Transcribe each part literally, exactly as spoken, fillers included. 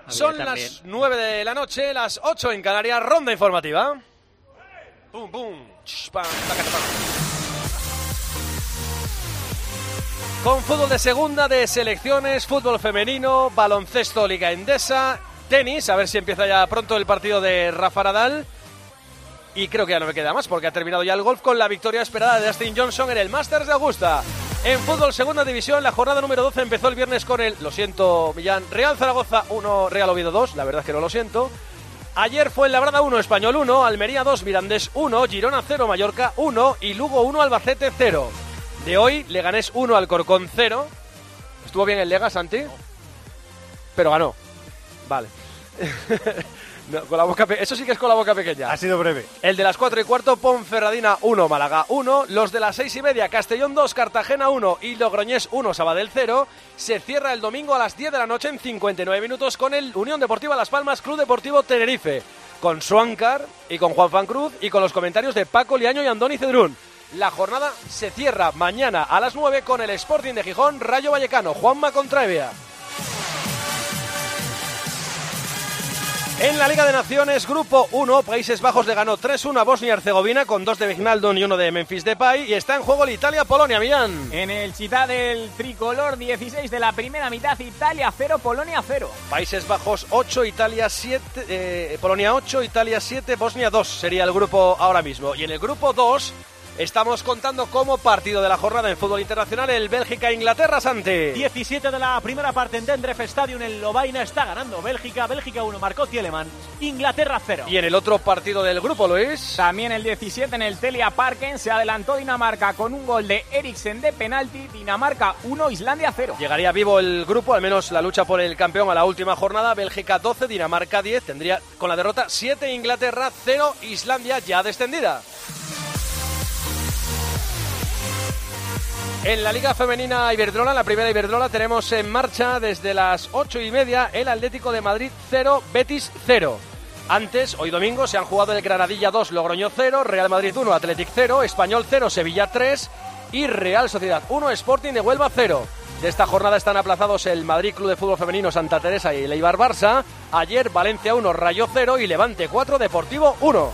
Son las nueve de la noche, las ocho en Canarias, ronda informativa. Pum, pum. Ch, pam, taca, taca. Con fútbol de segunda, de selecciones, fútbol femenino, baloncesto, Liga Endesa, tenis, a ver si empieza ya pronto el partido de Rafa Nadal. Y creo que ya no me queda más porque ha terminado ya el golf con la victoria esperada de Dustin Johnson en el Masters de Augusta. En fútbol segunda división, la jornada número doce empezó el viernes con el, lo siento Millán, Real Zaragoza uno, Real Oviedo dos, la verdad es que no lo siento. Ayer fue el Labrada uno, Español uno, Almería dos, Mirandés uno, Girona cero, Mallorca uno y Lugo uno, Albacete cero. De hoy, Leganés uno, Alcorcón cero. ¿Estuvo bien el Lega, Santi? Pero ganó. Vale. No, con la boca pe- Eso sí que es con la boca pequeña. Ha sido breve. El de las cuatro y cuarto, Ponferradina uno, Málaga uno. Los de las seis y media, Castellón dos, Cartagena uno y Logroñés uno, Sabadell cero. Se cierra el domingo a las diez de la noche en cincuenta y nueve minutos con el Unión Deportiva Las Palmas, Club Deportivo Tenerife. Con Suáncar y con Juan Fan Cruz y con los comentarios de Paco Liaño y Andoni Cedrún. La jornada se cierra mañana a las nueve con el Sporting de Gijón, Rayo Vallecano, Juanma contra Evia. En la Liga de Naciones, Grupo uno, Países Bajos le ganó tres uno a Bosnia y Herzegovina con dos de Wijnaldum y uno de Memphis Depay, y está en juego el Italia-Polonia, Millán. En el Città del tricolor, dieciséis de la primera mitad, Italia cero, Polonia cero. Países Bajos ocho, Italia siete, eh, Polonia ocho, Italia siete, Bosnia dos sería el grupo ahora mismo. Y en el grupo dos estamos contando como partido de la jornada en fútbol internacional el Bélgica-Inglaterra, Santi. diecisiete de la primera parte en Dendref Stadium en Lovaina, está ganando Bélgica, Bélgica uno, marcó Tielemans, Inglaterra cero. Y en el otro partido del grupo, Luis. También el diecisiete en el Telia Parken se adelantó Dinamarca con un gol de Eriksen de penalti, Dinamarca uno, Islandia cero. Llegaría vivo el grupo, al menos la lucha por el campeón a la última jornada. Bélgica doce, Dinamarca diez, tendría con la derrota siete, Inglaterra cero, Islandia ya descendida. En la Liga Femenina Iberdrola, la primera Iberdrola, tenemos en marcha desde las ocho y media el Atlético de Madrid cero, Betis cero. Antes, hoy domingo, se han jugado el Granadilla dos, Logroño cero, Real Madrid uno, Athletic cero, Español cero, Sevilla tres y Real Sociedad uno, Sporting de Huelva cero. De esta jornada están aplazados el Madrid Club de Fútbol Femenino Santa Teresa y el Eibar Barça. Ayer Valencia uno, Rayo cero y Levante cuatro, Deportivo uno.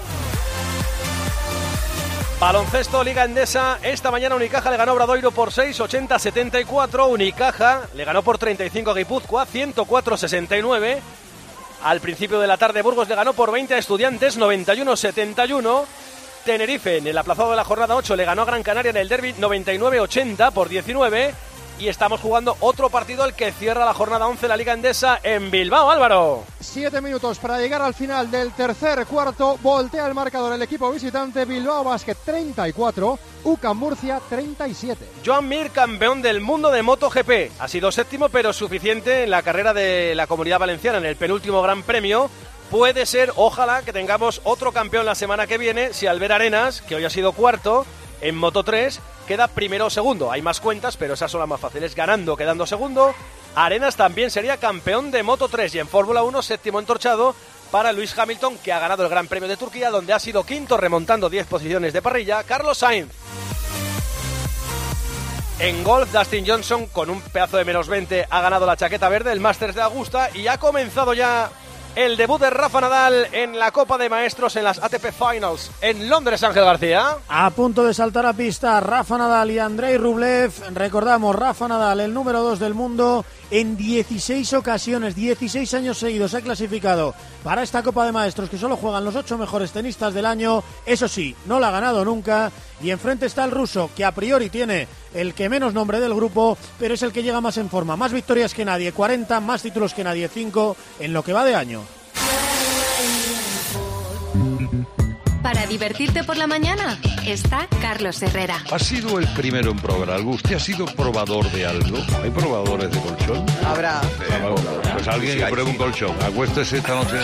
Baloncesto, Liga Endesa. Esta mañana Unicaja le ganó a Obradoiro por seis, ochenta a setenta y cuatro. Unicaja le ganó por treinta y cinco a Guipúzcoa, ciento cuatro a sesenta y nueve. Al principio de la tarde Burgos le ganó por veinte a Estudiantes, noventa y uno a setenta y uno. Tenerife en el aplazado de la jornada ocho le ganó a Gran Canaria en el derbi noventa y nueve a ochenta por diecinueve. Y estamos jugando otro partido, el que cierra la jornada once, la Liga Endesa, en Bilbao, Álvaro. Siete minutos para llegar al final del tercer cuarto. Voltea el marcador el equipo visitante. Bilbao Basket treinta y cuatro, U C A M Murcia treinta y siete. Joan Mir, campeón del mundo de MotoGP. Ha sido séptimo, pero suficiente en la carrera de la Comunidad Valenciana, en el penúltimo Gran Premio. Puede ser, ojalá, que tengamos otro campeón la semana que viene, si Albert Arenas, que hoy ha sido cuarto en Moto tres, queda primero o segundo. Hay más cuentas, pero esas son las más fáciles. Ganando, quedando segundo. Arenas también sería campeón de Moto tres. Y en Fórmula uno, séptimo entorchado para Lewis Hamilton, que ha ganado el Gran Premio de Turquía, donde ha sido quinto, remontando diez posiciones de parrilla, Carlos Sainz. En golf, Dustin Johnson, con un pedazo de menos veinte, ha ganado la chaqueta verde, el Masters de Augusta, y ha comenzado ya el debut de Rafa Nadal en la Copa de Maestros en las A T P Finals en Londres, Ángel García. A punto de saltar a pista Rafa Nadal y Andrei Rublev. Recordamos, Rafa Nadal, el número dos del mundo, en dieciséis ocasiones, dieciséis años seguidos ha clasificado para esta Copa de Maestros, que solo juegan los ocho mejores tenistas del año. Eso sí, no la ha ganado nunca. Y enfrente está el ruso, que a priori tiene el que menos nombre del grupo, pero es el que llega más en forma. Más victorias que nadie, cuarenta, más títulos que nadie, cinco en lo que va de año. Para divertirte por la mañana está Carlos Herrera. Ha sido el primero en probar algo. ¿Usted ha sido probador de algo? ¿Hay probadores de colchón? Habrá. Pues alguien que pruebe un colchón. Acuéstese esta noche.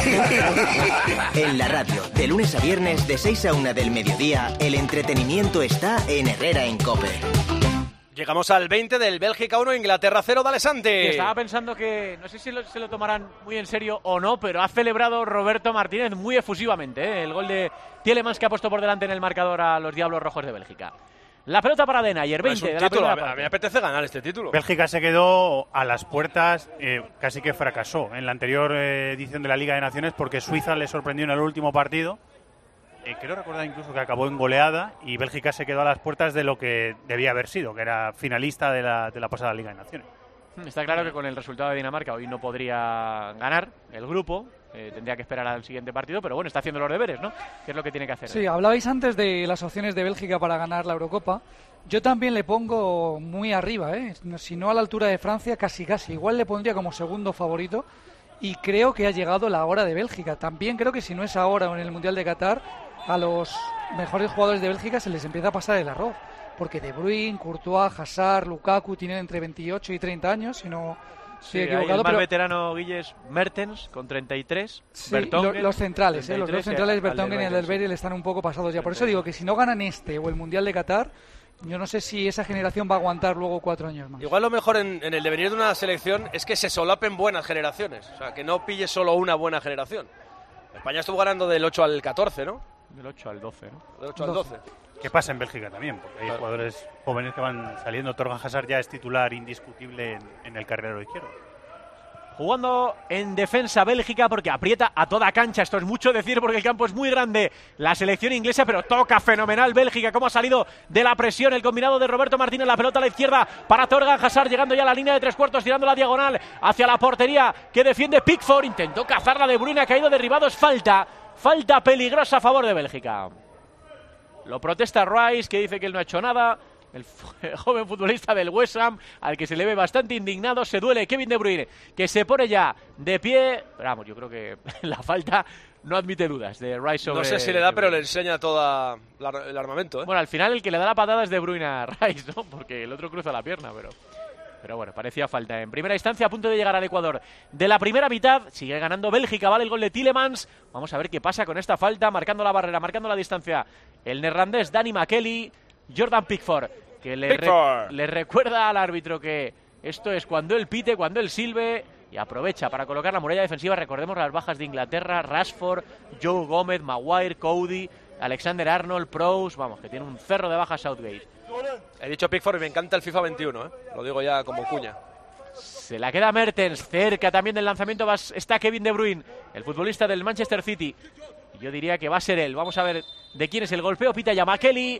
En la radio, de lunes a viernes, de seis a una del mediodía, el entretenimiento está en Herrera en COPE. Llegamos al veinte del Bélgica uno, Inglaterra cero, dale Santi. Estaba pensando que, no sé si lo, se lo tomarán muy en serio o no, pero ha celebrado Roberto Martínez muy efusivamente, ¿eh? El gol de Tielemans, que ha puesto por delante en el marcador a los Diablos Rojos de Bélgica. La pelota para Denayer, veinte es un de la título, primera a mí- a mí parte. me apetece ganar este título. Bélgica se quedó a las puertas, eh, casi que fracasó en la anterior eh, edición de la Liga de Naciones porque Suiza le sorprendió en el último partido. Eh, creo recordar incluso que acabó en goleada y Bélgica se quedó a las puertas de lo que debía haber sido, que era finalista de la, de la pasada Liga de Naciones. Está claro que con el resultado de Dinamarca hoy no podría ganar el grupo, eh, tendría que esperar al siguiente partido, pero bueno, está haciendo los deberes, ¿no? Que es lo que tiene que hacer. Sí, hablabais antes de las opciones de Bélgica para ganar la Eurocopa. Yo también le pongo muy arriba, ¿eh? Si no a la altura de Francia, casi casi. Igual le pondría como segundo favorito y creo que ha llegado la hora de Bélgica. También creo que si no es ahora o en el Mundial de Qatar, a los mejores jugadores de Bélgica se les empieza a pasar el arroz. Porque De Bruyne, Courtois, Hazard, Lukaku tienen entre veintiocho y treinta años, si no Sí, estoy equivocado. el más pero veterano, Guille, es Mertens, con treinta y tres. sí, Vertonghen, lo- los centrales, ¿eh? los dos treinta y tres, centrales, y Vertonghen y Alderweireld, Alderweireld están un poco pasados ya. Por eso digo que si no ganan este o el Mundial de Qatar, yo no sé si esa generación va a aguantar luego cuatro años más. Igual lo mejor en, en el devenir de una selección es que se solapen buenas generaciones. O sea, que no pille solo una buena generación. España estuvo ganando del ocho al catorce, ¿no? Del ocho al doce, ¿no? Del ocho al doce. ¿Qué pasa en Bélgica también? Porque hay Claro. jugadores jóvenes que van saliendo. Torgan Hazard ya es titular indiscutible en, en el carrilero izquierdo. Jugando en defensa Bélgica porque aprieta a toda cancha. Esto es mucho decir porque el campo es muy grande. La selección inglesa, pero toca fenomenal Bélgica. Cómo ha salido de la presión el combinado de Roberto Martínez. La pelota a la izquierda para Torgan Hazard, llegando ya a la línea de tres cuartos, tirando la diagonal hacia la portería que defiende Pickford. Intentó cazarla De Bruyne, ha caído derribado. Es falta. Falta peligrosa a favor de Bélgica. Lo protesta Rice, que dice que él no ha hecho nada. El, el joven futbolista del West Ham, al que se le ve bastante indignado, se duele Kevin De Bruyne, que se pone ya de pie. Pero vamos, yo creo que la falta no admite dudas de Rice sobre... No sé si le da, pero le enseña todo el armamento, ¿eh? Bueno, al final el que le da la patada es De Bruyne a Rice, ¿no? Porque el otro cruza la pierna, pero... Pero bueno, parecía falta. En primera instancia, a punto de llegar al Ecuador de la primera mitad. Sigue ganando Bélgica, vale el gol de Tielemans. Vamos a ver qué pasa con esta falta, marcando la barrera, marcando la distancia. El neerlandés Danny McKelly, Jordan Pickford, que le, Pickford. re- le recuerda al árbitro que esto es cuando él pite, cuando él silbe, y aprovecha para colocar la muralla defensiva. Recordemos las bajas de Inglaterra: Rashford, Joe Gómez, Maguire, Cody, Alexander Arnold, Prowse. Vamos, que tiene un cerro de bajas Southgate. He dicho Pickford y me encanta el FIFA veintiuno, ¿eh? Lo digo ya como cuña. Se la queda Mertens, cerca también del lanzamiento va- está Kevin De Bruyne, el futbolista del Manchester City. Y yo diría que va a ser él. Vamos a ver de quién es el golpeo. Pita ya McKelly.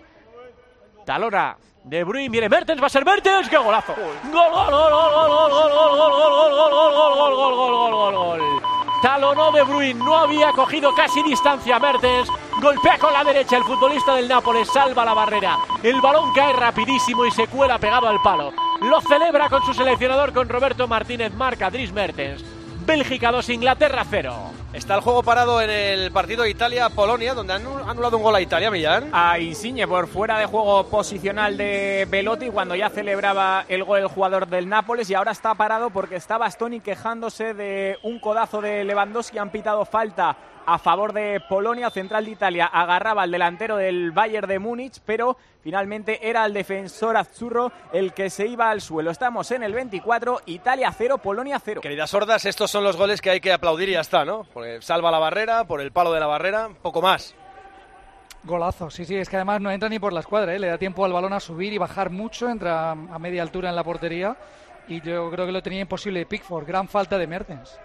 Talona De Bruyne, viene Mertens, va a ser Mertens. ¡Qué golazo! ¡Gol, gol, gol, gol, gol, gol, gol, gol, gol, gol, gol, gol, gol, gol, gol, gol, gol! Talonó De Bruyne, no había cogido casi distancia Mertens. Golpea con la derecha el futbolista del Nápoles, salva la barrera. El balón cae rapidísimo y se cuela pegado al palo. Lo celebra con su seleccionador, con Roberto Martínez. Marca Dries Mertens. Bélgica dos, Inglaterra cero. Está el juego parado en el partido Italia-Polonia, donde han anulado un gol a Italia, Millán. A Insigne por fuera de juego posicional de Belotti cuando ya celebraba el gol el jugador del Nápoles, y ahora está parado porque está Bastoni quejándose de un codazo de Lewandowski. Han pitado falta a favor de Polonia. Central de Italia agarraba al delantero del Bayern de Múnich, pero finalmente era el defensor azzurro el que se iba al suelo. Estamos en el veinticuatro, Italia cero, Polonia cero. Queridas sordas, estos son los goles que hay que aplaudir y ya está, ¿no? Porque salva la barrera, por el palo de la barrera, poco más. Golazo, sí, sí, es que además no entra ni por la escuadra, ¿eh? Le da tiempo al balón a subir y bajar mucho, entra a media altura en la portería y yo creo que lo tenía imposible Pickford, gran falta de Mertens.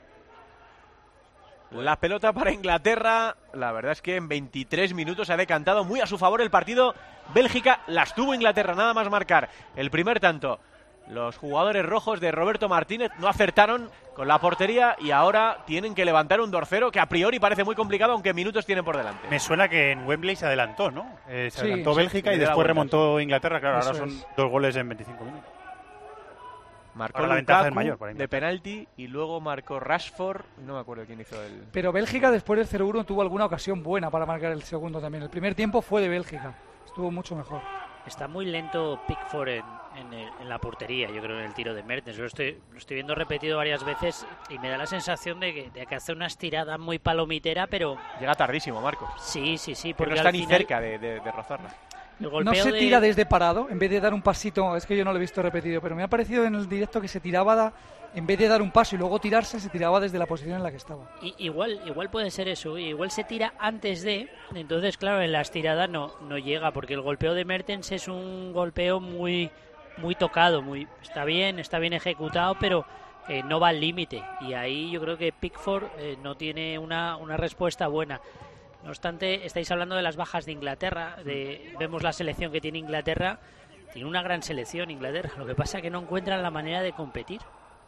La pelota para Inglaterra. La verdad es que en veintitrés minutos ha decantado muy a su favor el partido. Bélgica las tuvo Inglaterra, nada más marcar el primer tanto. Los jugadores rojos de Roberto Martínez no acertaron con la portería y ahora tienen que levantar un dos cero que a priori parece muy complicado, aunque minutos tienen por delante. Me suena que en Wembley se adelantó, ¿no? Eh, se Sí, adelantó sí, Bélgica le y dio la después vuelta, remontó Inglaterra. Claro, Eso ahora son es. dos goles en veinticinco minutos. Marcó Ahora la ventaja es Lukaku mayor para de Inglaterra. penalti y luego marcó Rashford. No me acuerdo quién hizo el... Pero Bélgica después del cero uno tuvo alguna ocasión buena para marcar el segundo también. El primer tiempo fue de Bélgica, estuvo mucho mejor. Está muy lento Pickford en, en, el- en la portería, yo creo, en el tiro de Mertens. Yo lo estoy, lo estoy viendo repetido varias veces y me da la sensación de que, de que hace una estirada muy palomitera, pero Llega tardísimo, Marcos. sí, sí, sí. Porque Porque no está al ni final- cerca de, de, de rozarla. El golpeo no se de- tira desde parado, en vez de dar un pasito, es que yo no lo he visto repetido, pero me ha parecido en el directo que se tiraba, da- en vez de dar un paso y luego tirarse, se tiraba desde la posición en la que estaba. I- igual, igual puede ser eso, igual se tira antes de, entonces claro, en la estirada no, no llega, porque el golpeo de Mertens es un golpeo muy, muy tocado, muy, está bien, está bien ejecutado, pero eh, no va al límite, y ahí yo creo que Pickford eh, no tiene una, una respuesta buena. No obstante, estáis hablando de las bajas de Inglaterra, de, vemos la selección que tiene Inglaterra, tiene una gran selección Inglaterra, lo que pasa es que no encuentran la manera de competir.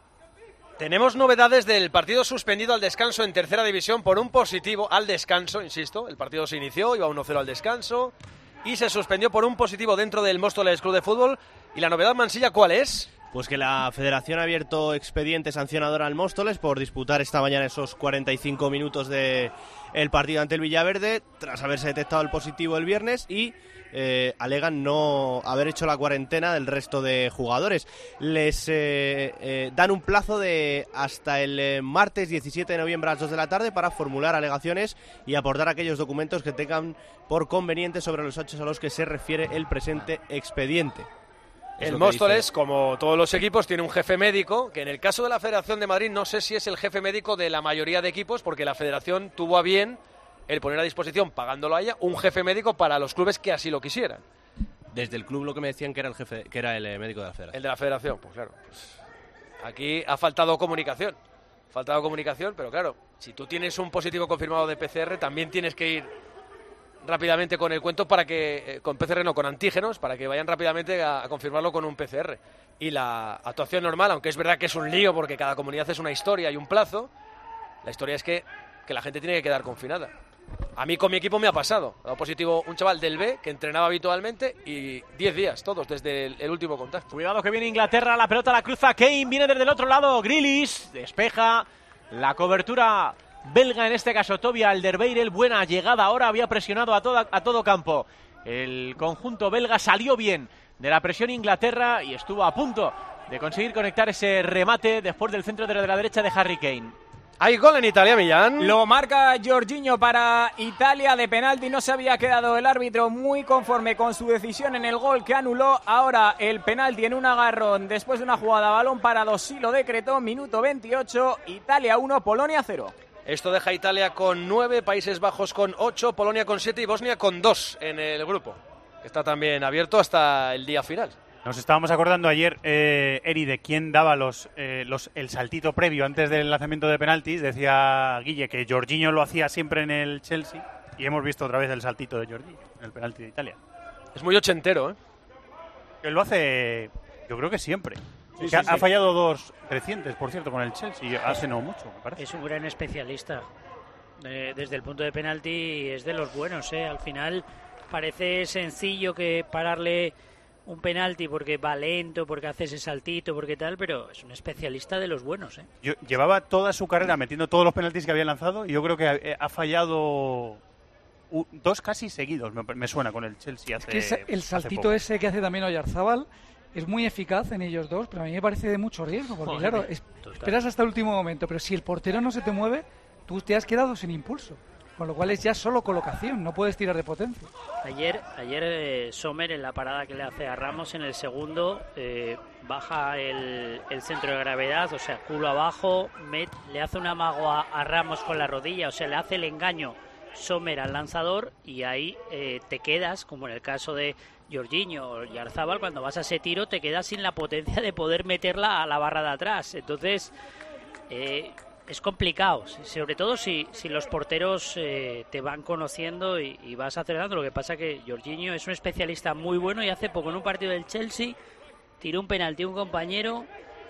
Tenemos novedades del partido suspendido al descanso en tercera división por un positivo al descanso, insisto, el partido se inició, iba uno cero al descanso y se suspendió por un positivo dentro del Móstoles Club de Fútbol. ¿Y la novedad, Mansilla, cuál es? Pues que la Federación ha abierto expediente sancionador al Móstoles por disputar esta mañana esos cuarenta y cinco minutos de el partido ante el Villaverde, tras haberse detectado el positivo el viernes, y eh, alegan no haber hecho la cuarentena del resto de jugadores. Les eh, eh, dan un plazo de hasta el eh, martes diecisiete de noviembre a las dos de la tarde para formular alegaciones y aportar aquellos documentos que tengan por conveniente sobre los hechos a los que se refiere el presente expediente. Es El lo que Móstoles, dice. como todos los equipos, tiene un jefe médico, que en el caso de la Federación de Madrid no sé si es el jefe médico de la mayoría de equipos, porque la Federación tuvo a bien el poner a disposición, pagándolo a ella, un jefe médico para los clubes que así lo quisieran. Desde el club lo que me decían que era el jefe, que era el eh, médico de la Federación. El de la Federación, pues claro. Pues aquí ha faltado comunicación. Ha faltado comunicación, pero claro, si tú tienes un positivo confirmado de P C R, también tienes que ir rápidamente con el cuento para que, eh, con P C R no, con antígenos, para que vayan rápidamente a, a confirmarlo con un P C R. Y la actuación normal, aunque es verdad que es un lío porque cada comunidad es una historia y un plazo, la historia es que, que la gente tiene que quedar confinada. A mí con mi equipo me ha pasado. Ha dado positivo un chaval del B que entrenaba habitualmente y diez días, todos, desde el, el último contacto. Cuidado que viene Inglaterra, la pelota la cruza Kane, viene desde el otro lado, Grealish, despeja la cobertura belga, en este caso Toby Alderweireld, buena llegada ahora, había presionado a, toda, a todo campo. El conjunto belga salió bien de la presión Inglaterra y estuvo a punto de conseguir conectar ese remate después del centro de la derecha de Harry Kane. Hay gol en Italia, Millán. Lo marca Jorginho para Italia de penalti. No se había quedado el árbitro muy conforme con su decisión en el gol que anuló. Ahora el penalti en un agarrón después de una jugada balón parado. Sí lo decretó. Minuto veintiocho. Italia uno, Polonia cero. Esto deja a Italia con nueve, Países Bajos con ocho, Polonia con siete y Bosnia con dos en el grupo. Está también abierto hasta el día final. Nos estábamos acordando ayer, eh, Eri, de quién daba los, eh, los el saltito previo antes del lanzamiento de penaltis. Decía Guille que Jorginho lo hacía siempre en el Chelsea y hemos visto otra vez el saltito de Jorginho en el penalti de Italia. Es muy ochentero, ¿eh? Él lo hace, yo creo que siempre. Sí, que ha, sí, ha sí. fallado dos recientes, por cierto, con el Chelsea. Hace no mucho, me parece. Es un gran especialista. Eh, desde el punto de penalti es de los buenos, ¿eh? Al final parece sencillo que pararle un penalti porque va lento, porque hace ese saltito, porque tal, pero es un especialista de los buenos, ¿eh? Yo, llevaba toda su carrera metiendo todos los penaltis que había lanzado y yo creo que ha, ha fallado u, dos casi seguidos, me, me suena, con el Chelsea hace, Que ese- el hace saltito poco. ese que hace también Oyarzábal es muy eficaz en ellos dos, pero a mí me parece de mucho riesgo, porque Joder, claro, es- total. esperas hasta el último momento, pero si el portero no se te mueve, tú te has quedado sin impulso, con lo cual es ya solo colocación, no puedes tirar de potencia. Ayer, ayer eh, Sommer en la parada que le hace a Ramos en el segundo eh, baja el, el centro de gravedad, o sea, culo abajo, met, le hace un amago a, a Ramos con la rodilla, o sea, le hace el engaño Sommer al lanzador y ahí eh, te quedas, como en el caso de Jorginho o Yarzábal, cuando vas a ese tiro te quedas sin la potencia de poder meterla a la barra de atrás. Entonces, eh, es complicado, sobre todo si, si los porteros eh, te van conociendo y, y vas acelerando. Lo que pasa que Jorginho es un especialista muy bueno y hace poco en un partido del Chelsea tiró un penalti a un compañero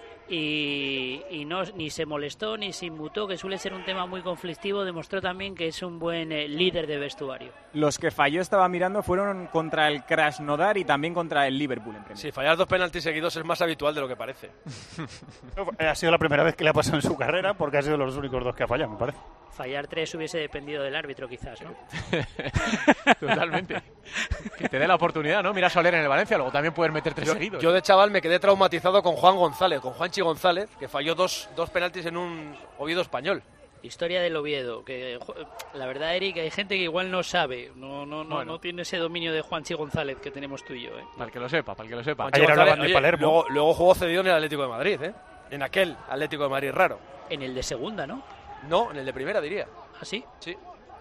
y, y no ni se molestó ni se inmutó, que suele ser un tema muy conflictivo. Demostró también que es un buen eh, líder de vestuario. Los que falló, estaba mirando, fueron contra el Krasnodar y también contra el Liverpool en Premier. Sí, fallar dos penaltis seguidos es más habitual de lo que parece. Ha sido la primera vez que le ha pasado en su carrera porque ha sido los únicos dos que ha fallado, me parece. Fallar tres hubiese dependido del árbitro quizás, ¿no? Totalmente. Que te dé la oportunidad, ¿no? Mira a Soler en el Valencia, luego también puedes meter tres Yo, seguidos. yo de chaval me quedé traumatizado con Juan González, con Juanchi González, que falló dos, dos penaltis en un Oviedo español. Historia del Oviedo, que la verdad, Eric, hay gente que igual no sabe, no no no, Bueno. no tiene ese dominio de Juanchi González que tenemos tú y yo, ¿eh? Para el que lo sepa, para el que lo sepa. Ayer hablaban de Palermo. Luego, luego jugó cedido en el Atlético de Madrid, ¿eh? En aquel Atlético de Madrid raro. En el de segunda, ¿no? No, en el de primera, diría. ¿Ah, sí? Sí.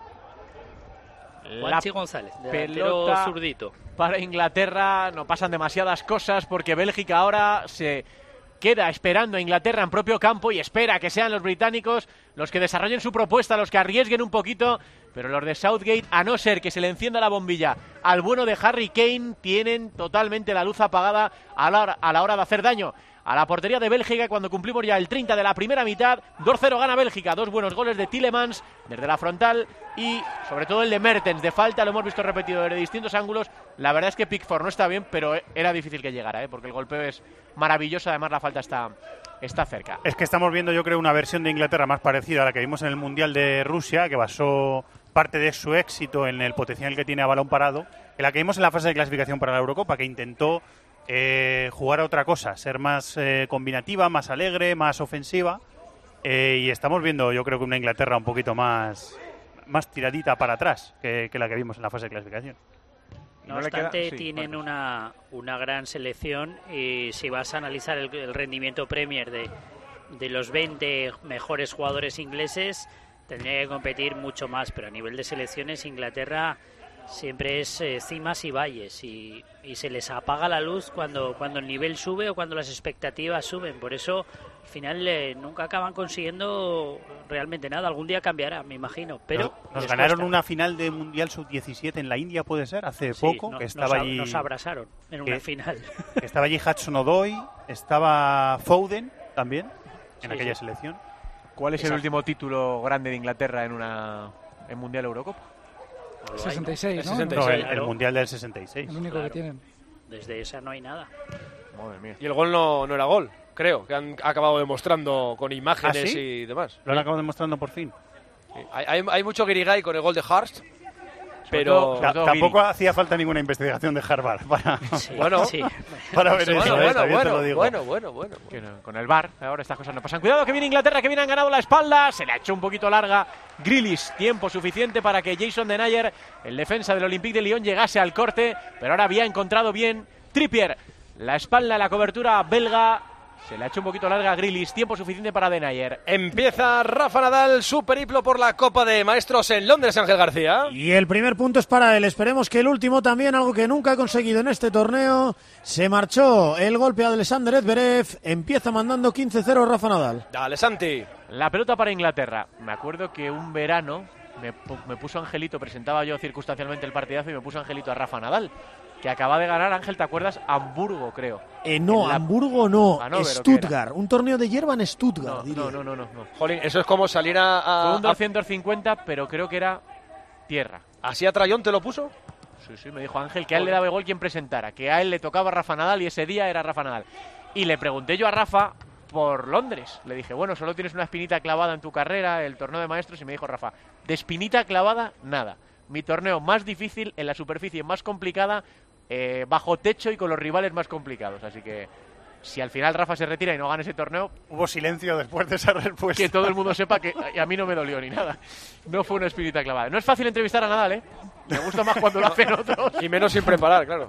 Juanchi González, delantero pelota zurdito. Para Inglaterra, no pasan demasiadas cosas porque Bélgica ahora se queda esperando a Inglaterra en propio campo y espera que sean los británicos los que desarrollen su propuesta, los que arriesguen un poquito, pero los de Southgate, a no ser que se le encienda la bombilla al bueno de Harry Kane, tienen totalmente la luz apagada a la hora, a la hora de hacer daño a la portería de Bélgica. Cuando cumplimos ya el treinta de la primera mitad, dos cero gana Bélgica, dos buenos goles de Tielemans desde la frontal y sobre todo el de Mertens de falta, lo hemos visto repetido desde distintos ángulos. La verdad es que Pickford no está bien, pero era difícil que llegara, ¿eh? Porque el golpeo es maravilloso, además la falta está, está cerca. Es que estamos viendo, yo creo, una versión de Inglaterra más parecida a la que vimos en el Mundial de Rusia, que basó parte de su éxito en el potencial que tiene a balón parado, que la que vimos en la fase de clasificación para la Eurocopa, que intentó eh, jugar a otra cosa, ser más eh, combinativa, más alegre, más ofensiva, eh, y estamos viendo, yo creo, que una Inglaterra un poquito más, más tiradita para atrás que, que la que vimos en la fase de clasificación. No, no obstante, le queda... sí, tienen bueno. una, una gran selección y si vas a analizar el, el rendimiento Premier de, de los veinte mejores jugadores ingleses, tendría que competir mucho más, pero a nivel de selecciones Inglaterra siempre es eh, cimas y valles y, y se les apaga la luz cuando, cuando el nivel sube o cuando las expectativas suben. Por eso al final eh, nunca acaban consiguiendo realmente nada. Algún día cambiará, me imagino, pero nos, nos les ganaron cuesta. una final de Mundial sub diecisiete en la India, puede ser, hace Sí, poco, no- que estaba nos, allí nos abrazaron en una que- final. que estaba allí Hudson Odoi, estaba Foden también en Sí, aquella sí. selección. ¿Cuál es el Exacto. último título grande de Inglaterra en una en Mundial Eurocopa? sesenta y seis, ¿no? No, el, el Mundial del sesenta y seis. El único Claro. que tienen. Desde esa no hay nada. Madre mía. Y el gol no, no era gol, creo, que han acabado demostrando con imágenes ¿Ah, sí? y demás. Lo han acabado demostrando por fin. Sí. Hay, hay, hay mucho guirigay con el gol de Hurst, pero... todo- Ta- tampoco hacía falta ninguna investigación de Harvard para, Bueno, sí. para ver bueno, eso. bueno, ¿eh? También te bueno, lo digo. bueno, bueno, bueno. Que no, con el V A R ahora estas cosas no pasan. Cuidado que viene Inglaterra, que viene han ganado la espalda. Se le ha hecho un poquito larga Grealish. Tiempo suficiente para que Jason Denayer, el defensa del Olympique de Lyon, llegase al corte. Pero ahora había encontrado bien Trippier. La espalda, la cobertura belga. Se le ha hecho un poquito larga a Grealish. Tiempo suficiente para Denayer. Empieza Rafa Nadal su periplo por la Copa de Maestros en Londres, Ángel García. Y el primer punto es para él. Esperemos que el último también, algo que nunca ha conseguido en este torneo. Se marchó el golpe a Alexander Zverev. Empieza mandando quince cero Rafa Nadal. Dale, Santi. La pelota para Inglaterra. Me acuerdo que un verano me, pu- me puso Angelito, presentaba yo circunstancialmente el partidazo y me puso Angelito a Rafa Nadal, que acaba de ganar, Ángel, ¿te acuerdas? Hamburgo, creo. Eh, no, En la- Hamburgo no. Hannover, ¿o qué Stuttgart. Un torneo de hierba en Stuttgart, No, diría. no, no, no, no, no. Jolín, eso es como salir a... a- Fue un a- doscientos cincuenta, pero creo que era tierra. ¿Así a Trayón te lo puso? Sí, sí, me dijo Ángel que a él le daba igual quien presentara, que a él le tocaba Rafa Nadal y ese día era Rafa Nadal. Y le pregunté yo a Rafa por Londres. Le dije, bueno, solo tienes una espinita clavada en tu carrera, el torneo de maestros, y me dijo Rafa, de espinita clavada, nada. Mi torneo más difícil, en la superficie más complicada, eh, bajo techo y con los rivales más complicados. Así que si al final Rafa se retira y no gana ese torneo, Hubo silencio después de esa respuesta. que todo el mundo sepa que a mí no me dolió ni nada. No fue una espinita clavada. No es fácil entrevistar a Nadal, ¿eh? Me gusta más cuando lo hacen otros. Y menos sin preparar, claro.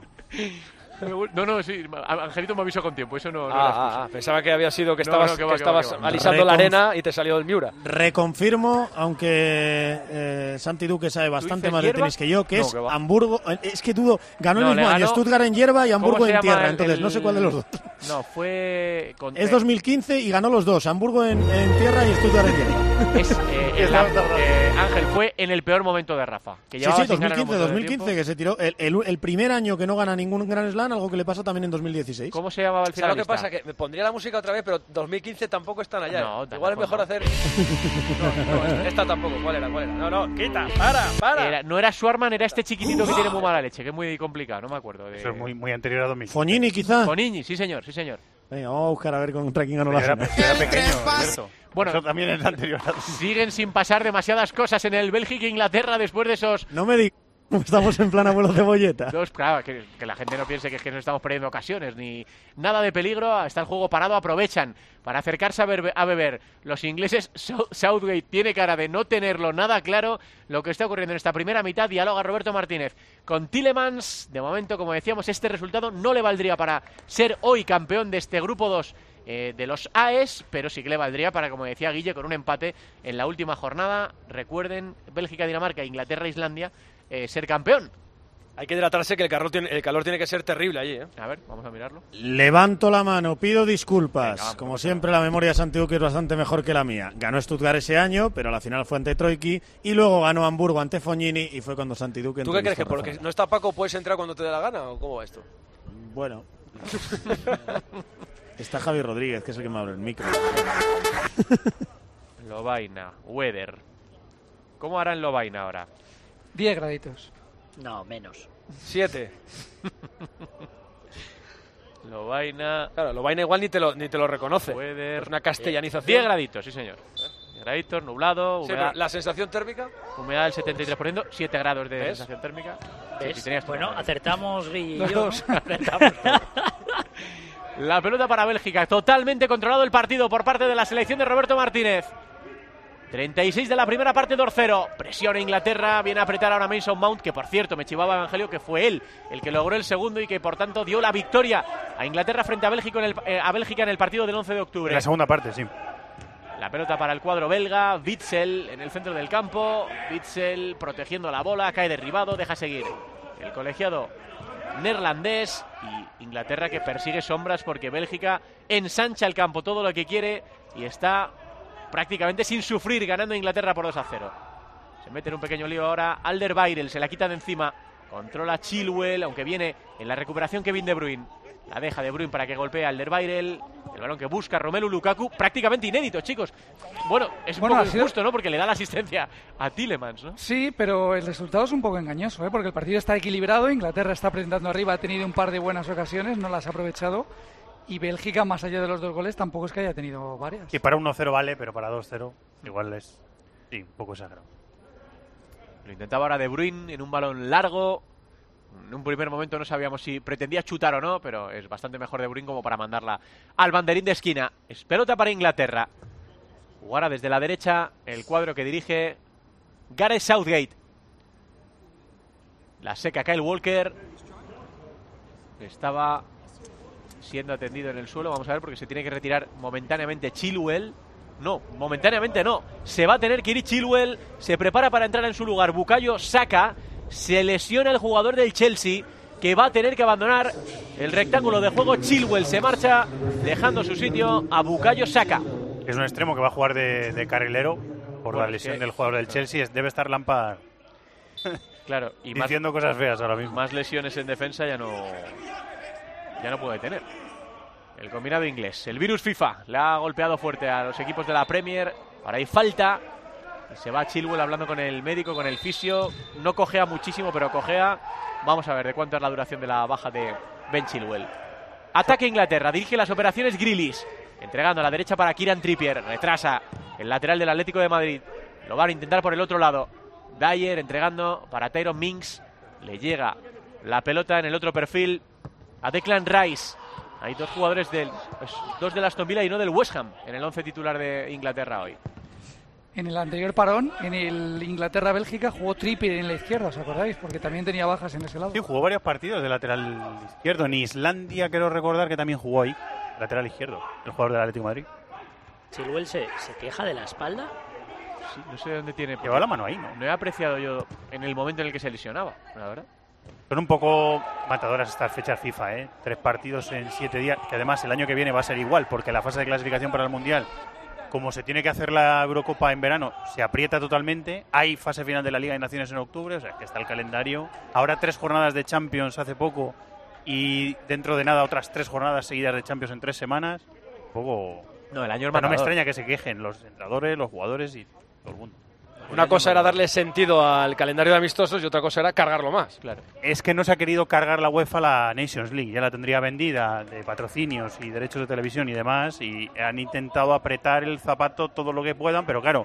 Me gu- No, no, sí. Angelito me avisó con tiempo. Eso no, no Ah, era ah, excusa. ah, pensaba que había sido que No, estabas, no, que va, que que va, estabas que va. alisando la Reconf- arena y te salió el Miura. Reconfirmo, aunque eh, Santi Duque sabe bastante dices más de hierba? tenis que yo, que No, es que va. Hamburgo. eh, Es que dudo, ganó No, el mismo le año ganó- Stuttgart en hierba y ¿Cómo Hamburgo se en llama tierra. el- Entonces, no sé cuál de los dos. No, fue. Con, Es dos mil quince y ganó los dos, Hamburgo en, en tierra y Stuttgart en hierba. Es, eh, en la- eh, Ángel, fue en el peor momento de Rafa. Que Sí, llevaba sí, sin ganar un dos mil quince, montón de dos mil quince, tiempo. que se tiró el, el, el primer año que no gana ningún Grand Slam, algo que le pasa también en dos mil dieciséis. ¿Cómo se llamaba el ¿Sabes lo que finalista? pasa? Que me pondría la música otra vez, pero dos mil quince tampoco están allá. No, ¿eh? Igual es tampoco, mejor no. hacer... No, no, esta tampoco. ¿Cuál era? ¿Cuál era? No, no, quita, para, para. Era- no era Schwarman, era este chiquitito que tiene muy mala leche, que es muy complicado, no me acuerdo. De... Eso es muy, muy anterior a dos mil. Fognini, quizá. Fognini, sí señor, sí señor. Venga, vamos a buscar a ver contra quién ganó Pero la era, final. era pequeño, Alberto. Bueno, Eso también es anterior a dos mil. siguen sin pasar demasiadas cosas en el Bélgica-Inglaterra después de esos No me digas. Estamos en plan abuelo cebolleta. Dos, claro, que, que la gente no piense que es que nos estamos perdiendo ocasiones, ni nada de peligro. Está el juego parado, aprovechan para acercarse a, ver, a beber. Los ingleses, Southgate tiene cara de no tenerlo nada claro lo que está ocurriendo en esta primera mitad. Dialoga Roberto Martínez con Tielemans. De momento, como decíamos, este resultado no le valdría para ser hoy campeón de este grupo dos eh, de los A E S, pero sí que le valdría para, como decía Guille, con un empate en la última jornada. Recuerden, Bélgica, Dinamarca, Inglaterra, Islandia, eh, ser campeón. Hay que hidratarse, que el calor, tiene, el calor tiene que ser terrible allí, ¿eh? A ver, vamos a mirarlo. Levanto la mano, pido disculpas. Venga, vamos, Como vamos, siempre, la memoria de Santiago es bastante mejor que la mía. Ganó Stuttgart ese año, pero la final fue ante Troiki, y luego ganó Hamburgo ante Fognini, y fue cuando Santi Duque... ¿Tú qué crees? ¿Que porque no está Paco puedes entrar cuando te dé la gana, o cómo va esto? Bueno... Está Javi Rodríguez, que es el que me abre el micro. Lovaina, Weather. ¿Cómo harán Lovaina ahora? diez graditos. No, menos. siete. Lovaina. Claro, Lovaina igual ni te lo, ni te lo reconoce. Weather. Es una castellanización. diez graditos, sí señor. diez graditos, nublado. Sí, humedad, ¿la sensación térmica? humedad del setenta y tres por ciento, siete grados de ¿Ves? sensación térmica. ¿Ves? Si tenías Bueno, acertamos Guille y Los yo, dos. ¿no? Acertamos. La pelota para Bélgica, totalmente controlado el partido por parte de la selección de Roberto Martínez. treinta y seis de la primera parte, dos cero. Presiona Inglaterra, viene a apretar ahora Mason Mount, que por cierto me chivaba Evangelio que fue él el que logró el segundo y que por tanto dio la victoria a Inglaterra frente a Bélgica en el, eh, a Bélgica en el partido del once de octubre. En la segunda parte, sí. La pelota para el cuadro belga, Witsel en el centro del campo, Witsel protegiendo la bola, cae derribado, deja seguir el colegiado neerlandés, y Inglaterra que persigue sombras porque Bélgica ensancha el campo todo lo que quiere y está prácticamente sin sufrir, ganando Inglaterra por dos a cero. Se mete en un pequeño lío ahora Alderweireld, se la quita de encima, controla Chilwell, aunque viene en la recuperación Kevin De Bruyne. La deja De Bruyne para que golpee a Alderweireld. El balón que busca Romelu Lukaku, prácticamente inédito, chicos. Bueno, es un Bueno, poco ha sido- injusto, ¿no? Porque le da la asistencia a Tielemans, ¿no? Sí, pero el resultado es un poco engañoso, ¿eh? Porque el partido está equilibrado, Inglaterra está presentando arriba, ha tenido un par de buenas ocasiones, no las ha aprovechado, y Bélgica, más allá de los dos goles, tampoco es que haya tenido varias. Y para uno cero vale, pero para dos cero igual es, sí, un poco exagerado. Lo intentaba ahora De Bruyne en un balón largo. En un primer momento no sabíamos si pretendía chutar o no, pero es bastante mejor De Bruyne como para mandarla al banderín de esquina. Es pelota para Inglaterra. Jugará desde la derecha el cuadro que dirige Gareth Southgate. La seca Kyle Walker. Estaba siendo atendido en el suelo. Vamos a ver, porque se tiene que retirar momentáneamente Chilwell. No, momentáneamente no. Se va a tener que ir Chilwell. Se prepara para entrar en su lugar Bukayo Saka. Se lesiona el jugador del Chelsea, que va a tener que abandonar el rectángulo de juego. Chilwell se marcha, dejando su sitio a Bukayo Saka. Es un extremo que va a jugar de, de carrilero por Bueno, la es lesión que- del jugador del Chelsea. Es- Debe estar Lampard Claro, y más, diciendo cosas feas ahora mismo. más lesiones en defensa ya no, ya no puede tener. El combinado inglés, el virus FIFA, le ha golpeado fuerte a los equipos de la Premier. Ahora hay falta. Y se va Chilwell hablando con el médico, con el fisio. No cojea muchísimo, pero cojea. Vamos a ver de cuánto es la duración de la baja de Ben Chilwell. Ataque Inglaterra, dirige las operaciones Grealish, entregando a la derecha para Kieran Trippier. Retrasa el lateral del Atlético de Madrid. Lo van a intentar por el otro lado. Dyer entregando para Tyrone Mings. Le llega la pelota en el otro perfil a Declan Rice. Hay dos jugadores del, pues, dos del Aston Villa y uno del West Ham en el once titular de Inglaterra hoy. En el anterior parón, en el Inglaterra-Bélgica, jugó Trippier en la izquierda, ¿os acordáis? Porque también tenía bajas en ese lado. Sí, jugó varios partidos de lateral izquierdo. En Islandia, quiero recordar que también jugó ahí, lateral izquierdo, el jugador del Atlético de Madrid. Chilwell se, se queja de la espalda. Sí, no sé dónde tiene. Lleva la mano ahí, ¿no? No he apreciado yo en el momento en el que se lesionaba, la verdad. Son un poco matadoras estas fechas FIFA, ¿eh? Tres partidos en siete días, que además el año que viene va a ser igual, porque la fase de clasificación para el Mundial, como se tiene que hacer la Eurocopa en verano, se aprieta totalmente. Hay fase final de la Liga de Naciones en octubre, o sea que está el calendario. Ahora tres jornadas de Champions hace poco y dentro de nada otras tres jornadas seguidas de Champions en tres semanas. Un poco... No, el año es no me matador. extraña que se quejen los entrenadores, los jugadores y todo el mundo. Una cosa era darle sentido al calendario de amistosos y otra cosa era cargarlo más. Claro. Es que no se ha querido cargar la UEFA la Nations League, ya la tendría vendida de patrocinios y derechos de televisión y demás, y han intentado apretar el zapato todo lo que puedan, pero claro,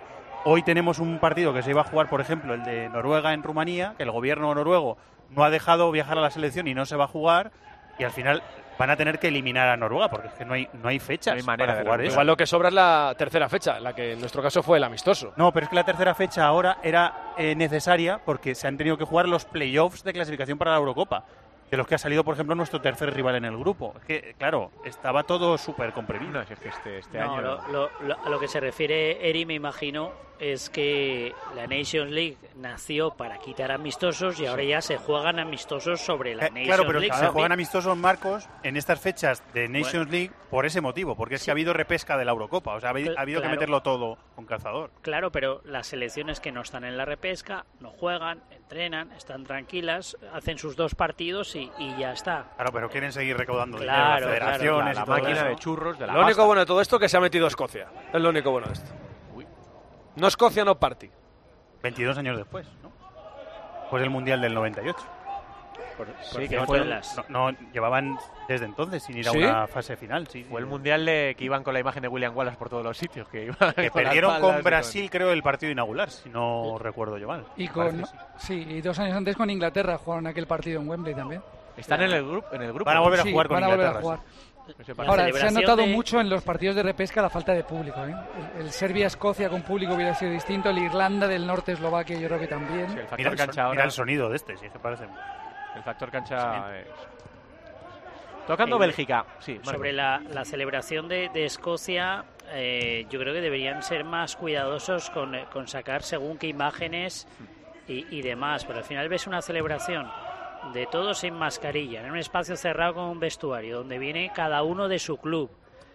hoy tenemos un partido que se iba a jugar, por ejemplo, el de Noruega en Rumanía, que el gobierno noruego no ha dejado viajar a la selección y no se va a jugar, y al final van a tener que eliminar a Noruega, porque es que no hay, no hay fechas no hay manera para de jugar eso. Igual lo que sobra es la tercera fecha, la que en nuestro caso fue el amistoso. No, pero es que la tercera fecha ahora era eh, necesaria porque se han tenido que jugar los playoffs de clasificación para la Eurocopa, de los que ha salido, por ejemplo, nuestro tercer rival en el grupo. Es que, claro, estaba todo súper comprimido. No, si es que este, este No, año... lo- lo- lo- a lo que se refiere Eri, me imagino, es que la Nations League nació para quitar amistosos y ahora ya se juegan amistosos sobre la Eh, Nations claro, pero League. se también. juegan amistosos, Marcos, en estas fechas de Nations Bueno. League por ese motivo, porque es que ha habido repesca de la Eurocopa. O sea, ha habi- Cl- ha habido claro. que meterlo todo con calzador. Claro, pero las selecciones que no están en la repesca no juegan, entrenan, están tranquilas, hacen sus dos partidos y, y ya está. Claro, pero quieren seguir recaudando Claro, dinero, las claro, federaciones la y todo máquina eso. de churros de la Lo único pasta. bueno de todo esto es que se ha metido Escocia. Es lo único bueno de esto. No Escocia, no party. veintidós años después, ¿no? Pues el Mundial del noventa y ocho. Sí, que no, fue no, el- no, no, llevaban desde entonces sin ir a ¿Sí? una fase final. Sí, Fue el sí. mundial de que iban con la imagen de William Wallace por todos los sitios. Que, iban Que con las perdieron palmas con y Brasil, creo, el partido inaugural, si no recuerdo yo mal. Y Parece con que sí. sí, y dos años antes con Inglaterra jugaron aquel partido en Wembley también. Están en el grupo, en el grupo. Van a volver a Sí, jugar con van a volver a Inglaterra, jugar. Ese La partido. Ahora, se ha celebración notado de- mucho en los partidos de repesca la falta de público. ¿eh? El, el Serbia-Escocia con público hubiera sido distinto. El Irlanda del Norte-Eslovaquia yo creo que también. Sí, el factor Mira el, cancha son- ahora. mira el sonido de este, sí, que parece. El factor cancha es... Tocando Eh, Bélgica. Sí, Marcos. Sobre la, la celebración de, de Escocia, eh, yo creo que deberían ser más cuidadosos con, eh, con sacar según qué imágenes y, y demás, pero al final ves una celebración de todos sin mascarilla, en un espacio cerrado con un vestuario, donde viene cada uno de su club.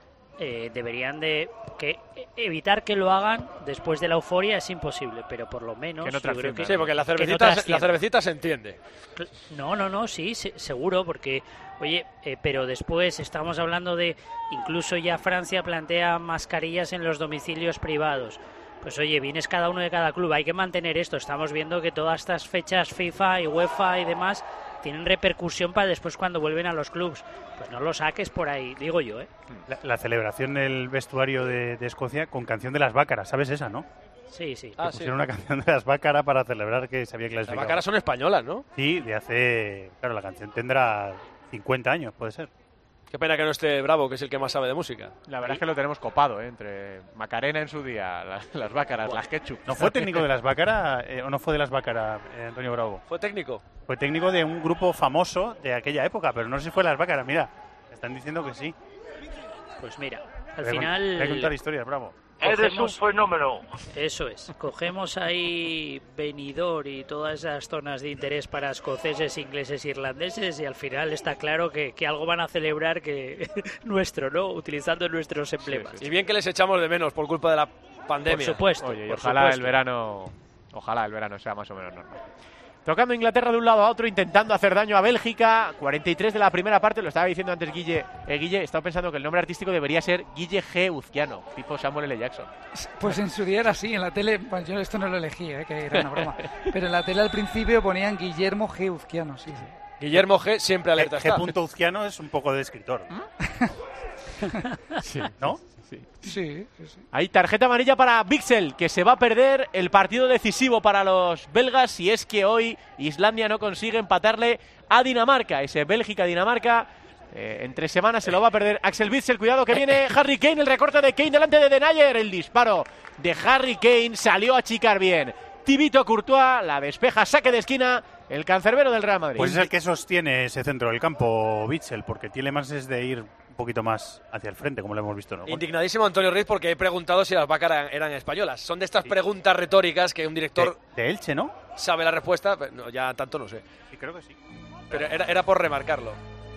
Eh, deberían de que evitar que lo hagan después de la euforia es imposible, pero por lo menos Que no yo creo trascienda. que, Sí, porque la que no cervecita, la trascienda. cervecita se entiende. Cl- No, no, no, sí, se- seguro, porque, oye, eh, pero después estamos hablando de, incluso ya Francia plantea mascarillas en los domicilios privados. Pues oye, vienes cada uno de cada club, hay que mantener esto. Estamos viendo que todas estas fechas FIFA y UEFA y demás tienen repercusión para después cuando vuelven a los clubs. Pues no lo saques por ahí, digo yo, ¿eh? La, la celebración del vestuario de, de Escocia con canción de las Bácaras, ¿sabes esa, no? Sí, sí. Ah, Que sí. pusieron una canción de las Bácaras para celebrar que se había Las clasificado. Bácaras son españolas, ¿no? Sí, de hace... Claro, la canción tendrá cincuenta años, puede ser. Qué pena que no esté Bravo, que es el que más sabe de música. La verdad es que lo tenemos copado, ¿eh? Entre Macarena en su día, las, las Bácaras, las ketchup. ¿No fue técnico de las Bácaras eh, o no fue de las Bácaras, eh, Antonio Bravo? ¿Fue técnico? Fue técnico de un grupo famoso de aquella época, pero no sé si fue las Bácaras. Mira, están diciendo que sí. Pues mira, al Voy a con- final... voy a contar historias, Bravo. Eres un Cogemos- fenómeno. Eso es. Cogemos ahí Benidorm y todas esas zonas de interés para escoceses, ingleses, irlandeses y al final está claro que, que algo van a celebrar que nuestro, ¿no? Utilizando nuestros emblemas. Y bien que les echamos de menos por culpa de la pandemia. Por supuesto. Oye, y por ojalá supuesto. el verano, ojalá el verano sea más o menos normal. Tocando Inglaterra de un lado a otro, intentando hacer daño a Bélgica. cuarenta y tres de la primera parte, lo estaba diciendo antes Guille. Eh, Guille, he estado pensando que el nombre artístico debería ser Guille G. Uzquiano, tipo Samuel L. Jackson. Pues en su día era así, en la tele, bueno, yo esto no lo elegí, eh, que era una broma, pero en la tele al principio ponían Guillermo G. Uzquiano, sí, sí. Guillermo G. siempre alerta G. está. G. Uzquiano es un poco de escritor. Sí. ¿No? Sí, sí, sí. Hay tarjeta amarilla para Witsel, que se va a perder el partido decisivo para los belgas si es que hoy Islandia no consigue empatarle a Dinamarca. Ese Bélgica-Dinamarca, eh, entre semanas se lo va a perder Axel Witsel. Cuidado que viene Harry Kane, el recorte de Kane delante de Denayer. El disparo de Harry Kane salió a achicar bien. Tibito Courtois la despeja, saque de esquina, el cancerbero del Real Madrid. Pues es el que sostiene ese centro del campo, Witsel, porque Tielemans es de ir un poquito más hacia el frente, como lo hemos visto, ¿no? Indignadísimo Antonio Riz porque he preguntado si las Bácaras eran españolas. Son de estas preguntas retóricas que un director De, de Elche, ¿no? sabe la respuesta, pero no, ya tanto no sé. Sí, creo que sí. Pero era, era por remarcarlo.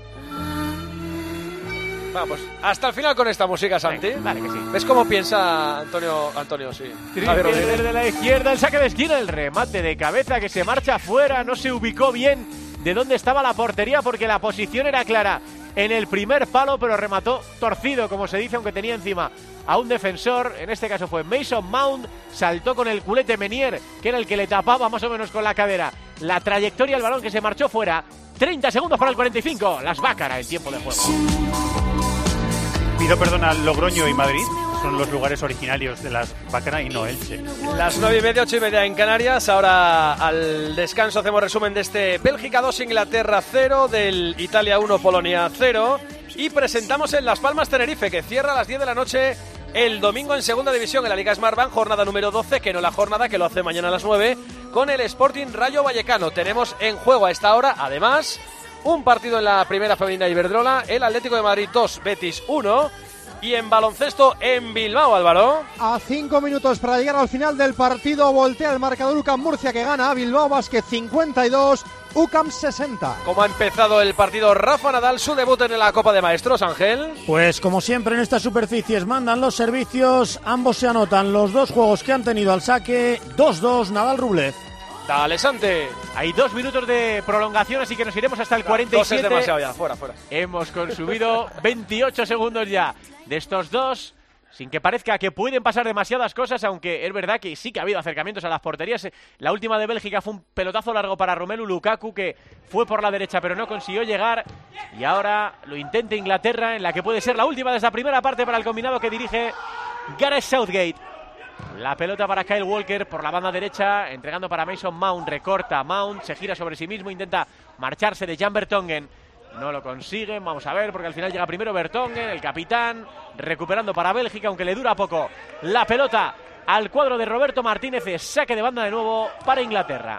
Bueno, pues hasta el final con esta música, Santi. Venga, vale que sí. ¿Ves cómo piensa Antonio? Antonio, sí. Javier Trippier Rodríguez. de la izquierda, el saque de esquina, el remate de cabeza que se marcha fuera, no se ubicó bien de dónde estaba la portería porque la posición era clara en el primer palo, pero remató torcido, como se dice, aunque tenía encima a un defensor, en este caso fue Mason Mount, saltó con el culete Menier, que era el que le tapaba más o menos con la cadera la trayectoria del balón que se marchó fuera. treinta segundos para el cuarenta y cinco, las Bácaras en tiempo de juego. Pido perdón al Logroño y Madrid, son los lugares originarios de las Bacana y no Elche. Las nueve y media, ocho y media en Canarias. Ahora al descanso hacemos resumen de este Bélgica dos, Inglaterra cero, del Italia uno, Polonia cero. Y presentamos en Las Palmas Tenerife, que cierra a las diez de la noche el domingo en segunda división en la Liga Smartbank, jornada número doce, que no la jornada que lo hace mañana a las nueve, con el Sporting Rayo Vallecano. Tenemos en juego a esta hora, además, un partido en la primera femenina Iberdrola, el Atlético de Madrid dos, Betis uno, y en baloncesto en Bilbao, Álvaro. A cinco minutos para llegar al final del partido, voltea el marcador UCAM Murcia, que gana a Bilbao Basket cincuenta y dos, UCAM sesenta. ¿Cómo ha empezado el partido Rafa Nadal, su debut en la Copa de Maestros, Ángel? Pues como siempre en estas superficies mandan los servicios, ambos se anotan los dos juegos que han tenido al saque, dos dos, Nadal-Rublev. Dale, Sante. Hay dos minutos de prolongación, así que nos iremos hasta el cuarenta y siete. Dos es demasiado ya, fuera, fuera. Hemos consumido veintiocho segundos ya de estos dos, sin que parezca que pueden pasar demasiadas cosas, aunque es verdad que sí que ha habido acercamientos a las porterías. La última de Bélgica fue un pelotazo largo para Romelu Lukaku, que fue por la derecha pero no consiguió llegar, y ahora lo intenta Inglaterra en la que puede ser la última de esta primera parte para el combinado que dirige Gareth Southgate. La pelota para Kyle Walker por la banda derecha, entregando para Mason Mount, recorta Mount, se gira sobre sí mismo, intenta marcharse de Jan Vertonghen. No lo consiguen, vamos a ver, porque al final llega primero Vertonghen, el capitán, recuperando para Bélgica, aunque le dura poco la pelota al cuadro de Roberto Martínez, saque de banda de nuevo para Inglaterra.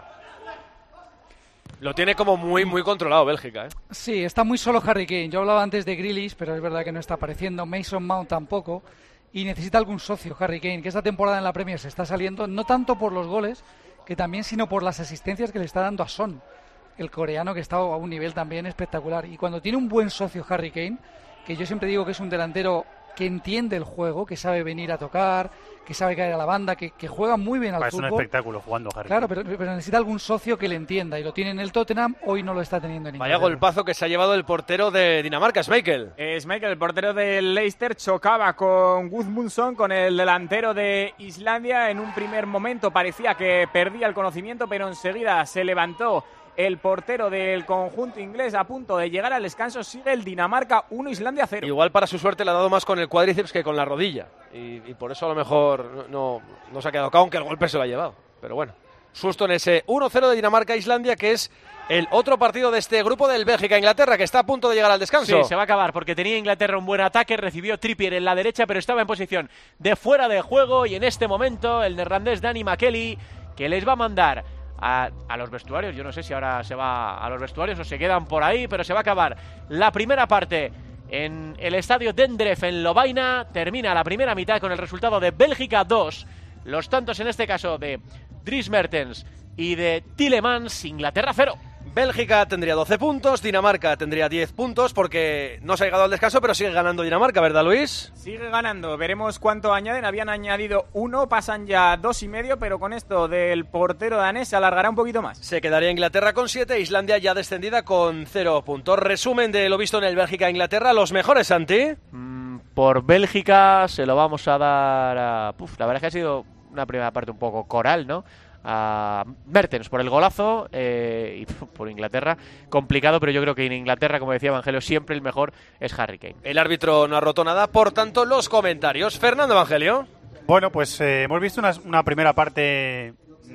Lo tiene como muy, muy controlado Bélgica, ¿eh? Sí, está muy solo Harry Kane. Yo hablaba antes de Grealish, pero es verdad que no está apareciendo. Mason Mount tampoco. Y necesita algún socio, Harry Kane, que esta temporada en la Premier se está saliendo, no tanto por los goles, que también, sino por las asistencias que le está dando a Son, el coreano, que está a un nivel también espectacular. Y cuando tiene un buen socio Harry Kane, que yo siempre digo que es un delantero que entiende el juego, que sabe venir a tocar, que sabe caer a la banda, que, que juega muy bien al Parece fútbol. Es un espectáculo jugando Harry Claro, Kane. pero, pero necesita algún socio que le entienda, y lo tiene en el Tottenham, hoy no lo está teniendo en Inglaterra. Vaya golpazo que se ha llevado el portero de Dinamarca, Schmeichel. Eh, Schmeichel, el portero del Leicester, chocaba con Gudmundsson, con el delantero de Islandia. En un primer momento parecía que perdía el conocimiento, pero enseguida se levantó el portero del conjunto inglés. A punto de llegar al descanso, sigue el Dinamarca uno, Islandia cero. Igual para su suerte le ha dado más con el cuádriceps que con la rodilla, y, y por eso a lo mejor no, no se ha quedado cao, aunque el golpe se lo ha llevado. Pero bueno, susto en ese uno cero de Dinamarca-Islandia, que es el otro partido de este grupo del Bélgica-Inglaterra, que está a punto de llegar al descanso. Sí, se va a acabar porque tenía Inglaterra un buen ataque, recibió Trippier en la derecha, pero estaba en posición de fuera de juego, y en este momento el neerlandés Danny McKelly, que les va a mandar A, a los vestuarios. Yo no sé si ahora se va a los vestuarios o se quedan por ahí, pero se va a acabar la primera parte en el estadio Dendref en Lovaina. Termina la primera mitad con el resultado de Bélgica dos, los tantos en este caso de Dries Mertens y de Tielemans. Inglaterra cero. Bélgica tendría doce puntos, Dinamarca tendría diez puntos, porque no se ha llegado al descanso, pero sigue ganando Dinamarca, ¿verdad, Luis? Sigue ganando, veremos cuánto añaden. Habían añadido uno, pasan ya dos y medio, pero con esto del portero danés se alargará un poquito más. Se quedaría Inglaterra con siete, Islandia ya descendida con cero puntos. Resumen de lo visto en el Bélgica-Inglaterra, los mejores, Santi. Mm, por Bélgica se lo vamos a dar a... Puf, la verdad es que ha sido una primera parte un poco coral, ¿no? A Mertens por el golazo, eh, y por Inglaterra complicado, pero yo creo que en Inglaterra, como decía Evangelio, siempre el mejor es Harry Kane. El árbitro no ha roto nada, por tanto los comentarios. Fernando Evangelio. Bueno, pues eh, hemos visto una, una primera parte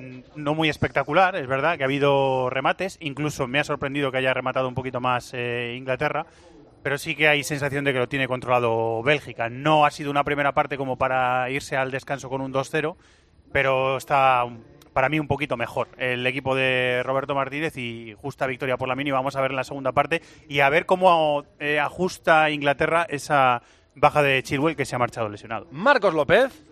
no muy espectacular, es verdad que ha habido remates, incluso me ha sorprendido que haya rematado un poquito más eh, Inglaterra, pero sí que hay sensación de que lo tiene controlado Bélgica. No ha sido una primera parte como para irse al descanso con un dos cero, pero está para mí un poquito mejor el equipo de Roberto Martínez, y justa victoria por la mínima. Vamos a ver en la segunda parte y a ver cómo eh, ajusta Inglaterra esa baja de Chilwell, que se ha marchado lesionado. Marcos López.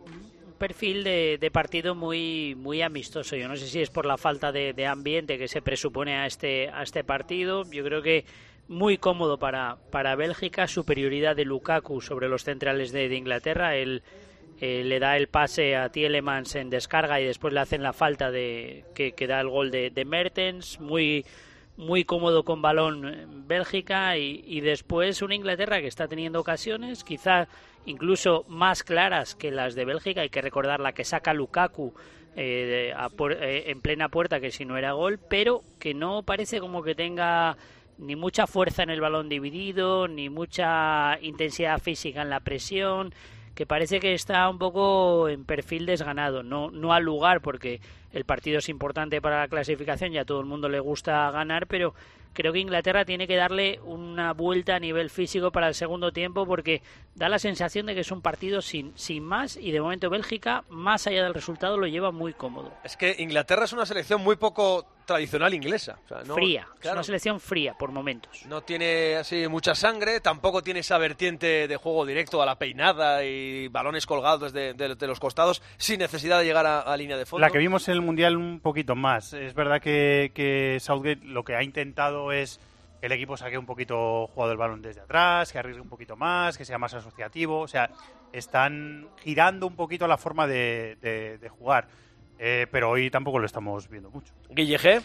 Perfil de, de partido muy muy amistoso. Yo no sé si es por la falta de, de ambiente que se presupone a este a este partido. Yo creo que muy cómodo para, para Bélgica, superioridad de Lukaku sobre los centrales de, de Inglaterra. Él eh, le da el pase a Tielemans en descarga y después le hacen la falta de que, que da el gol de, de Mertens. Muy muy cómodo con balón Bélgica, y, y después una Inglaterra que está teniendo ocasiones, quizá incluso más claras que las de Bélgica. Hay que recordar la que saca Lukaku eh, a por, eh, en plena puerta, que si no era gol, pero que no parece como que tenga ni mucha fuerza en el balón dividido, ni mucha intensidad física en la presión. que parece que está un poco en perfil desganado, no, no al lugar, porque el partido es importante para la clasificación y a todo el mundo le gusta ganar, pero creo que Inglaterra tiene que darle una vuelta a nivel físico para el segundo tiempo, porque da la sensación de que es un partido sin, sin más, y de momento Bélgica, más allá del resultado, lo lleva muy cómodo. Es que Inglaterra es una selección muy poco tradicional inglesa. O sea, no, fría, claro, es una selección fría por momentos. No tiene así mucha sangre, tampoco tiene esa vertiente de juego directo a la peinada y balones colgados de, de, de los costados sin necesidad de llegar a, a línea de fondo. La que vimos en el Mundial un poquito más. Es verdad que, que Southgate lo que ha intentado es que el equipo saque un poquito jugado el balón desde atrás, que arriesgue un poquito más, que sea más asociativo. O sea, están girando un poquito la forma de, de, de jugar. Eh, pero hoy tampoco lo estamos viendo mucho. Guille G.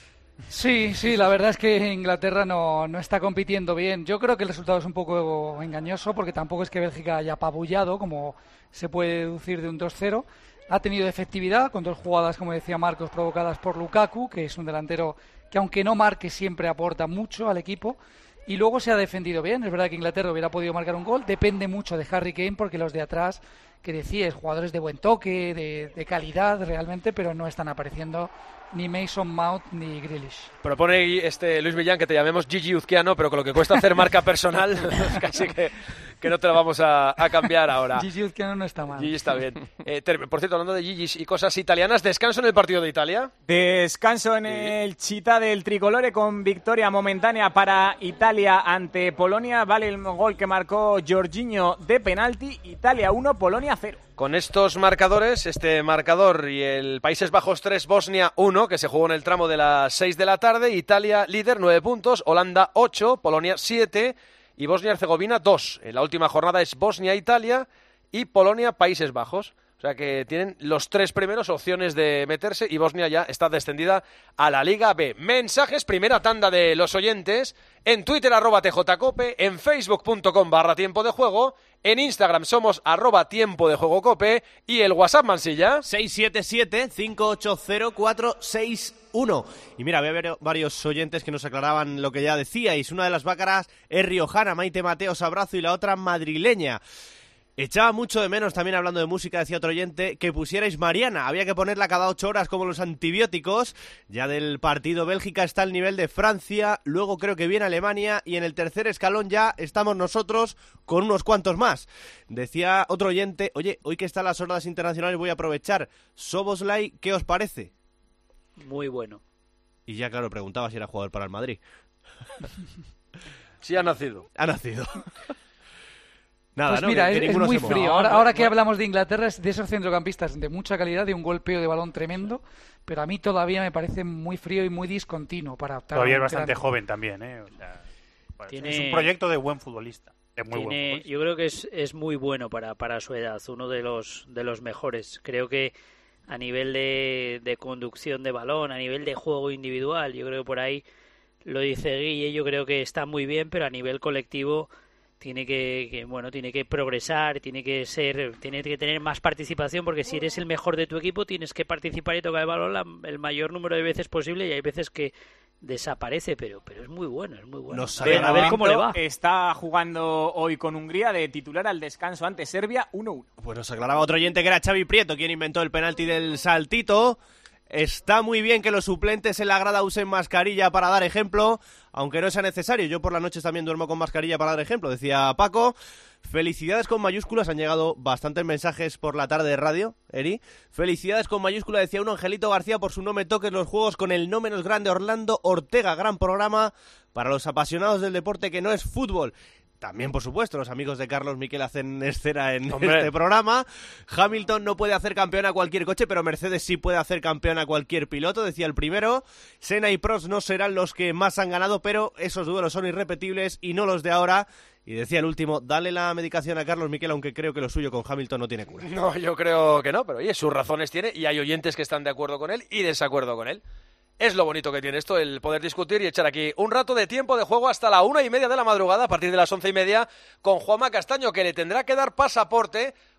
Sí, sí, la verdad es que Inglaterra no, no está compitiendo bien. Yo creo que el resultado es un poco engañoso, porque tampoco es que Bélgica haya apabullado, como se puede deducir de un dos cero. Ha tenido efectividad con dos jugadas, como decía Marcos, provocadas por Lukaku, que es un delantero que, aunque no marque, siempre aporta mucho al equipo. Y luego se ha defendido bien. Es verdad que Inglaterra hubiera podido marcar un gol. Depende mucho de Harry Kane, porque los de atrás, que decías, jugadores de buen toque, de, de calidad realmente, pero no están apareciendo ni Mason Mount ni Grealish. Propone este Luis Millán que te llamemos Gigi Uzquiano, pero con lo que cuesta hacer marca personal, casi que, que no te lo vamos a, a cambiar ahora. Gigi Uzquiano no está mal. Gigi está bien. Eh, ter, por cierto, hablando de Gigis y cosas italianas, ¿descanso en el partido de Italia? Descanso en sí. el Città del Tricolore, con victoria momentánea para Italia ante Polonia. Vale el gol que marcó Jorginho de penalti. Italia uno, Polonia cero. Con estos marcadores, este marcador y el Países Bajos tres, Bosnia uno, que se jugó en el tramo de las seis de la tarde, Italia líder nueve puntos, Holanda ocho, Polonia siete y Bosnia-Herzegovina dos. En la última jornada es Bosnia-Italia y Polonia-Países Bajos. O sea que tienen los tres primeros opciones de meterse y Bosnia ya está descendida a la Liga B. Mensajes, primera tanda de los oyentes, en Twitter arroba tjcope, en facebook.com barra tiempo de juego, en Instagram somos arroba tiempo de juego cope y el WhatsApp, Mansilla. seis siete siete, cinco ocho cero, cuatro seis uno. Y mira, había varios oyentes que nos aclaraban lo que ya decíais. Una de las bácaras es riojana, Maite Mateos Abrazo, y la otra madrileña. Echaba mucho de menos, también hablando de música, decía otro oyente, que pusierais Mariana. Había que ponerla cada ocho horas como los antibióticos. Ya del partido, Bélgica está al nivel de Francia, luego creo que viene Alemania y en el tercer escalón ya estamos nosotros con unos cuantos más. Decía otro oyente, oye, hoy que están las horas internacionales voy a aprovechar. Szoboszlai, ¿qué os parece? Muy bueno. Y ya claro, preguntaba si era jugador para el Madrid. Sí, ha nacido. Ha nacido. Nada, pues ¿no? mira, que, que es, es muy se frío. no, Ahora, no, ahora que no. hablamos de Inglaterra, es de esos centrocampistas de mucha calidad, de un golpeo de balón tremendo, pero a mí todavía me parece muy frío y muy discontinuo para optar. Todavía a es un bastante grande. joven también, ¿eh? O sea, bueno, Tiene... es un proyecto de buen futbolista. De muy Tiene, buen futbolista. yo creo que es, es muy bueno para, para su edad, uno de los, de los mejores. Creo que a nivel de, de conducción de balón, a nivel de juego individual, yo creo que por ahí lo dice Guille, yo creo que está muy bien, pero a nivel colectivo tiene que, que bueno tiene que progresar, tiene que ser tiene que tener más participación, porque si eres el mejor de tu equipo tienes que participar y tocar el balón la, el mayor número de veces posible, y hay veces que desaparece, pero pero es muy bueno, es muy bueno. A ver, a ver cómo le va. Está jugando hoy con Hungría de titular al descanso ante Serbia uno uno. Pues nos aclaraba otro oyente que era Xavi Prieto quien inventó el penalti del saltito. Está muy bien que los suplentes en la grada usen mascarilla para dar ejemplo, aunque no sea necesario. Yo por las noches también duermo con mascarilla para dar ejemplo, decía Paco. Felicidades con mayúsculas, han llegado bastantes mensajes por la tarde de radio, Eri. Felicidades con mayúsculas, decía uno, Angelito García, por su No me toques los juegos con el no menos grande Orlando Ortega. Gran programa para los apasionados del deporte que no es fútbol. También, por supuesto, los amigos de Carlos Miquel hacen escena en Hombre. este programa. Hamilton no puede hacer campeón a cualquier coche, pero Mercedes sí puede hacer campeón a cualquier piloto, decía el primero. Senna y Prost no serán los que más han ganado, pero esos duelos son irrepetibles y no los de ahora. Y decía el último, dale la medicación a Carlos Miquel, aunque creo que lo suyo con Hamilton no tiene cura. No, yo creo que no, pero oye, sus razones tiene y hay oyentes que están de acuerdo con él y desacuerdo con él. Es lo bonito que tiene esto, el poder discutir y echar aquí un rato de tiempo de juego hasta la una y media de la madrugada, a partir de las once y media, con Juanma Castaño, que le tendrá que dar pasaporte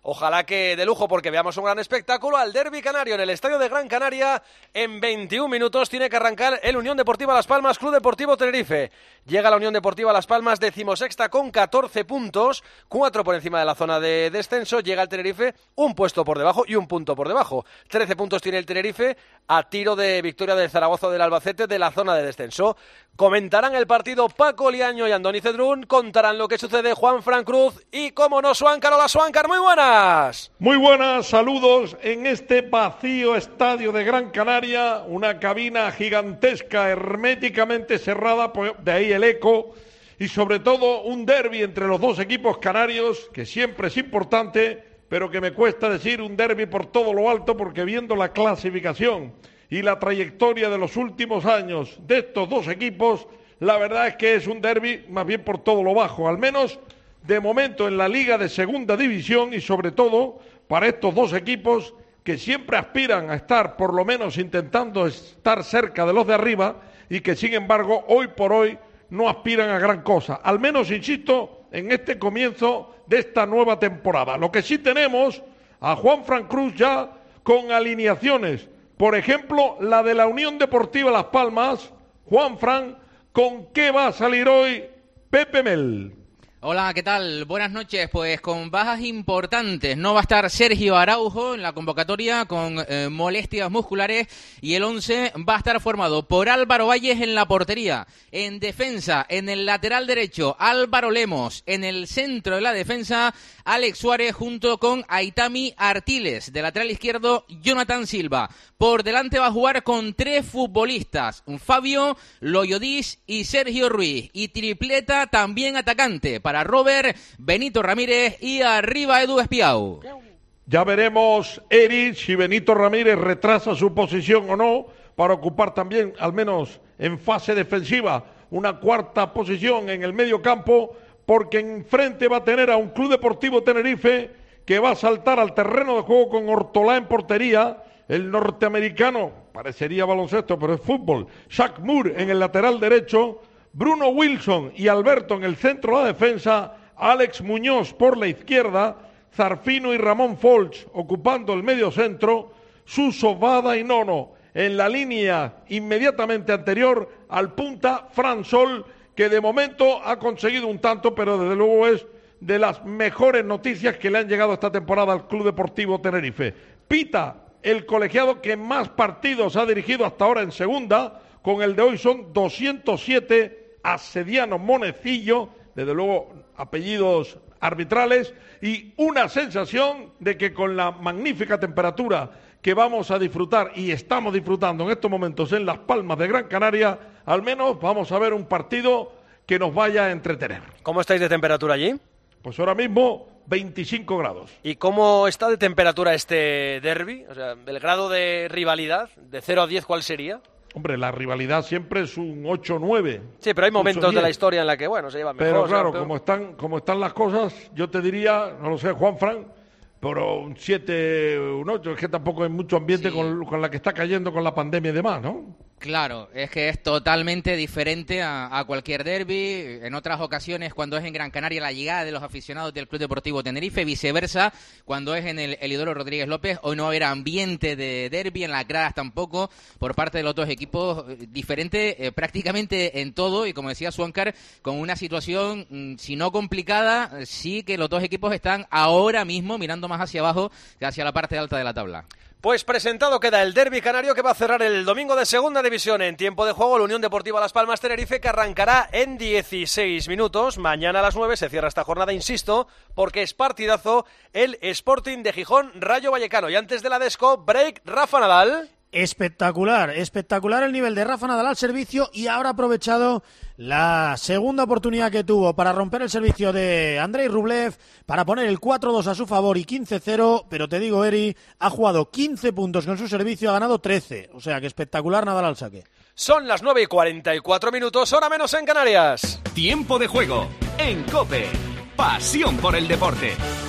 Ojalá que de lujo, porque veamos un gran espectáculo al derbi canario en el estadio de Gran Canaria. En veintiún minutos tiene que arrancar el Unión Deportiva Las Palmas, Club Deportivo Tenerife. Llega la Unión Deportiva Las Palmas decimosexta con catorce puntos, cuatro por encima de la zona de descenso. Llega el Tenerife un puesto por debajo y un punto por debajo. trece puntos tiene el Tenerife a tiro de victoria del Zaragoza o del Albacete de la zona de descenso. Comentarán el partido Paco Liaño y Andoni Cedrún, contarán lo que sucede Juan Fran Cruz y, como no, Suáncar. Hola, Suáncar, muy buenas. Muy buenas, saludos en este vacío estadio de Gran Canaria, una cabina gigantesca, herméticamente cerrada, de ahí el eco, y sobre todo un derbi entre los dos equipos canarios, que siempre es importante, pero que me cuesta decir un derbi por todo lo alto, porque viendo la clasificación y la trayectoria de los últimos años de estos dos equipos, la verdad es que es un derbi más bien por todo lo bajo, al menos de momento en la Liga de Segunda División, y sobre todo para estos dos equipos que siempre aspiran a estar por lo menos intentando estar cerca de los de arriba y que sin embargo hoy por hoy no aspiran a gran cosa, al menos, insisto, en este comienzo de esta nueva temporada. Lo que sí tenemos a Juan Fran Cruz ya con alineaciones, por ejemplo la de la Unión Deportiva Las Palmas. Juan Fran, ¿con qué va a salir hoy Pepe Mel? Hola, ¿qué tal? Buenas noches. Pues con bajas importantes. No va a estar Sergio Araujo en la convocatoria con eh, molestias musculares, y el once va a estar formado por Álvaro Valles en la portería. En defensa, en el lateral derecho, Álvaro Lemos. En el centro de la defensa, Alex Suárez junto con Aitami Artiles. De lateral izquierdo, Jonathan Silva. Por delante va a jugar con tres futbolistas, Fabio, Loyodis y Sergio Ruiz. Y tripleta también atacante para Robert, Benito Ramírez y arriba Edu Espiau. Ya veremos, Eri, si Benito Ramírez retrasa su posición o no, para ocupar también, al menos en fase defensiva, una cuarta posición en el medio campo, porque enfrente va a tener a un Club Deportivo Tenerife que va a saltar al terreno de juego con Ortolá en portería, el norteamericano, parecería baloncesto, pero es fútbol, Shaq Moore en el lateral derecho, Bruno Wilson y Alberto en el centro de la defensa, Alex Muñoz por la izquierda, Zarfino y Ramón Folch ocupando el medio centro, Suso, Bada y Nono en la línea inmediatamente anterior al punta Fran Sol, que de momento ha conseguido un tanto, pero desde luego es de las mejores noticias que le han llegado esta temporada al Club Deportivo Tenerife. Pita, el colegiado que más partidos ha dirigido hasta ahora en segunda, con el de hoy son doscientos siete, Asediano Monecillo, desde luego apellidos arbitrales, y una sensación de que con la magnífica temperatura que vamos a disfrutar y estamos disfrutando en estos momentos en Las Palmas de Gran Canaria, al menos vamos a ver un partido que nos vaya a entretener. ¿Cómo estáis de temperatura allí? Pues ahora mismo veinticinco grados. ¿Y cómo está de temperatura este derbi? O sea, el grado de rivalidad, de cero a diez, ¿cuál sería? Hombre, la rivalidad siempre es un ocho nueve. Sí, pero hay momentos de la historia en la que, bueno, se llevan mejor. Pero claro, pero... como están, como están las cosas, yo te diría, no lo sé, Juan Fran, pero un siete, un ocho, es que tampoco hay mucho ambiente sí. con, con la que está cayendo con la pandemia y demás, ¿no? Claro, es que es totalmente diferente a, a cualquier derbi. En otras ocasiones, cuando es en Gran Canaria, la llegada de los aficionados del Club Deportivo Tenerife, viceversa, cuando es en el Elidoro Rodríguez López, hoy no va a haber ambiente de derbi, en las gradas tampoco, por parte de los dos equipos, diferente eh, prácticamente en todo, y como decía Suáncar, con una situación, mmm, si no complicada, sí que los dos equipos están ahora mismo mirando más hacia abajo que hacia la parte alta de la tabla. Pues presentado queda el derbi canario, que va a cerrar el domingo de segunda división. En tiempo de juego, la Unión Deportiva Las Palmas Tenerife, que arrancará en dieciséis minutos. Mañana a las nueve se cierra esta jornada, insisto, porque es partidazo el Sporting de Gijón Rayo Vallecano. Y antes de la desco, break, Rafa Nadal. Espectacular, espectacular el nivel de Rafa Nadal al servicio, y ahora ha aprovechado la segunda oportunidad que tuvo para romper el servicio de Andrei Rublev, para poner el cuatro dos a su favor y quince cero, pero te digo, Eri, ha jugado quince puntos con su servicio, ha ganado trece, o sea que espectacular Nadal al saque. Son las nueve y cuarenta y cuatro minutos, hora menos en Canarias. Tiempo de juego en COPE, pasión por el deporte.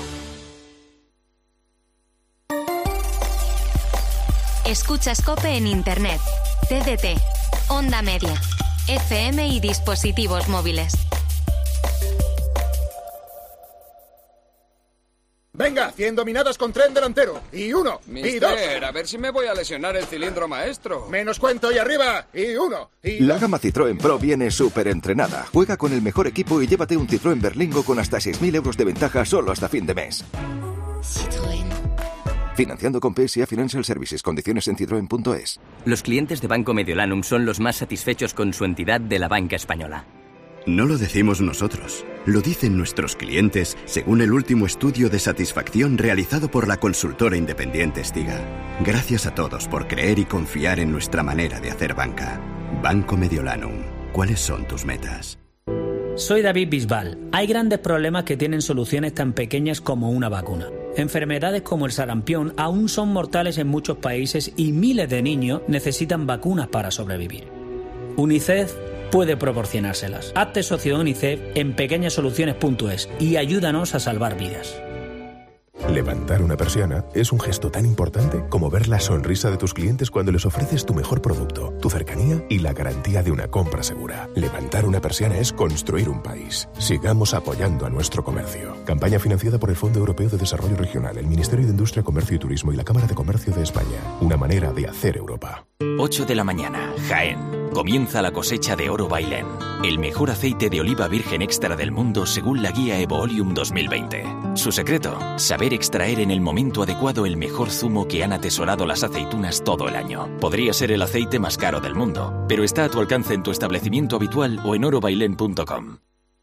Escuchas COPE en Internet, T D T, Onda Media, F M y dispositivos móviles. Venga, cien dominadas con tren delantero. Y uno, y dos. Mister, a ver si me voy a lesionar el cilindro maestro. Menos cuento y arriba. Y uno, y La dos. gama Citroën Pro viene súper entrenada. Juega con el mejor equipo y llévate un Citroën Berlingo con hasta seis mil euros de ventaja solo hasta fin de mes. Citroën. Financiando con P S A Financial Services. Condiciones en citroen punto es. Los clientes de Banco Mediolanum son los más satisfechos con su entidad de la banca española. No lo decimos nosotros, lo dicen nuestros clientes según el último estudio de satisfacción realizado por la consultora independiente Stiga. Gracias a todos por creer y confiar en nuestra manera de hacer banca. Banco Mediolanum, ¿cuáles son tus metas? Soy David Bisbal. Hay grandes problemas que tienen soluciones tan pequeñas como una vacuna. Enfermedades como el sarampión aún son mortales en muchos países y miles de niños necesitan vacunas para sobrevivir. UNICEF puede proporcionárselas. Hazte socio de UNICEF en pequeñas soluciones punto es y ayúdanos a salvar vidas. Levantar una persiana es un gesto tan importante como ver la sonrisa de tus clientes cuando les ofreces tu mejor producto, tu cercanía y la garantía de una compra segura. Levantar una persiana es construir un país. Sigamos apoyando a nuestro comercio. Campaña financiada por el Fondo Europeo de Desarrollo Regional, el Ministerio de Industria, Comercio y Turismo y la Cámara de Comercio de España. Una manera de hacer Europa. ocho de la mañana, Jaén. Comienza la cosecha de Oro Bailén, el mejor aceite de oliva virgen extra del mundo según la guía Evoolium dos mil veinte. Su secreto, saber extraer en el momento adecuado el mejor zumo que han atesorado las aceitunas todo el año. Podría ser el aceite más caro del mundo, pero está a tu alcance en tu establecimiento habitual o en oro bailén punto com.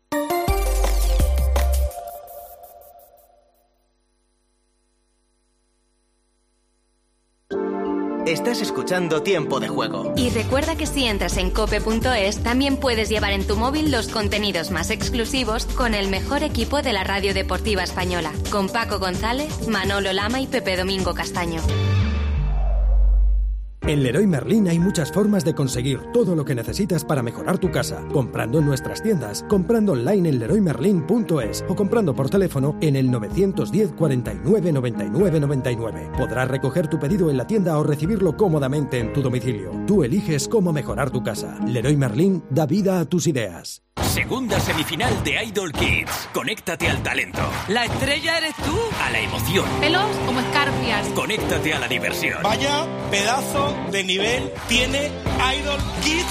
Estás escuchando Tiempo de Juego. Y recuerda que si entras en cope punto es, también puedes llevar en tu móvil los contenidos más exclusivos con el mejor equipo de la radio deportiva española, con Paco González, Manolo Lama y Pepe Domingo Castaño. En Leroy Merlin hay muchas formas de conseguir todo lo que necesitas para mejorar tu casa. Comprando en nuestras tiendas, comprando online en leroy merlin punto es o comprando por teléfono en el nueve uno cero, cuarenta y nueve, noventa y nueve, noventa y nueve. Podrás recoger tu pedido en la tienda o recibirlo cómodamente en tu domicilio. Tú eliges cómo mejorar tu casa. Leroy Merlin da vida a tus ideas. Segunda semifinal de Idol Kids. Conéctate al talento. ¿La estrella eres tú? A la emoción. ¿Pelos como escarpias? Conéctate a la diversión. Vaya pedazo de nivel tiene Idol Kids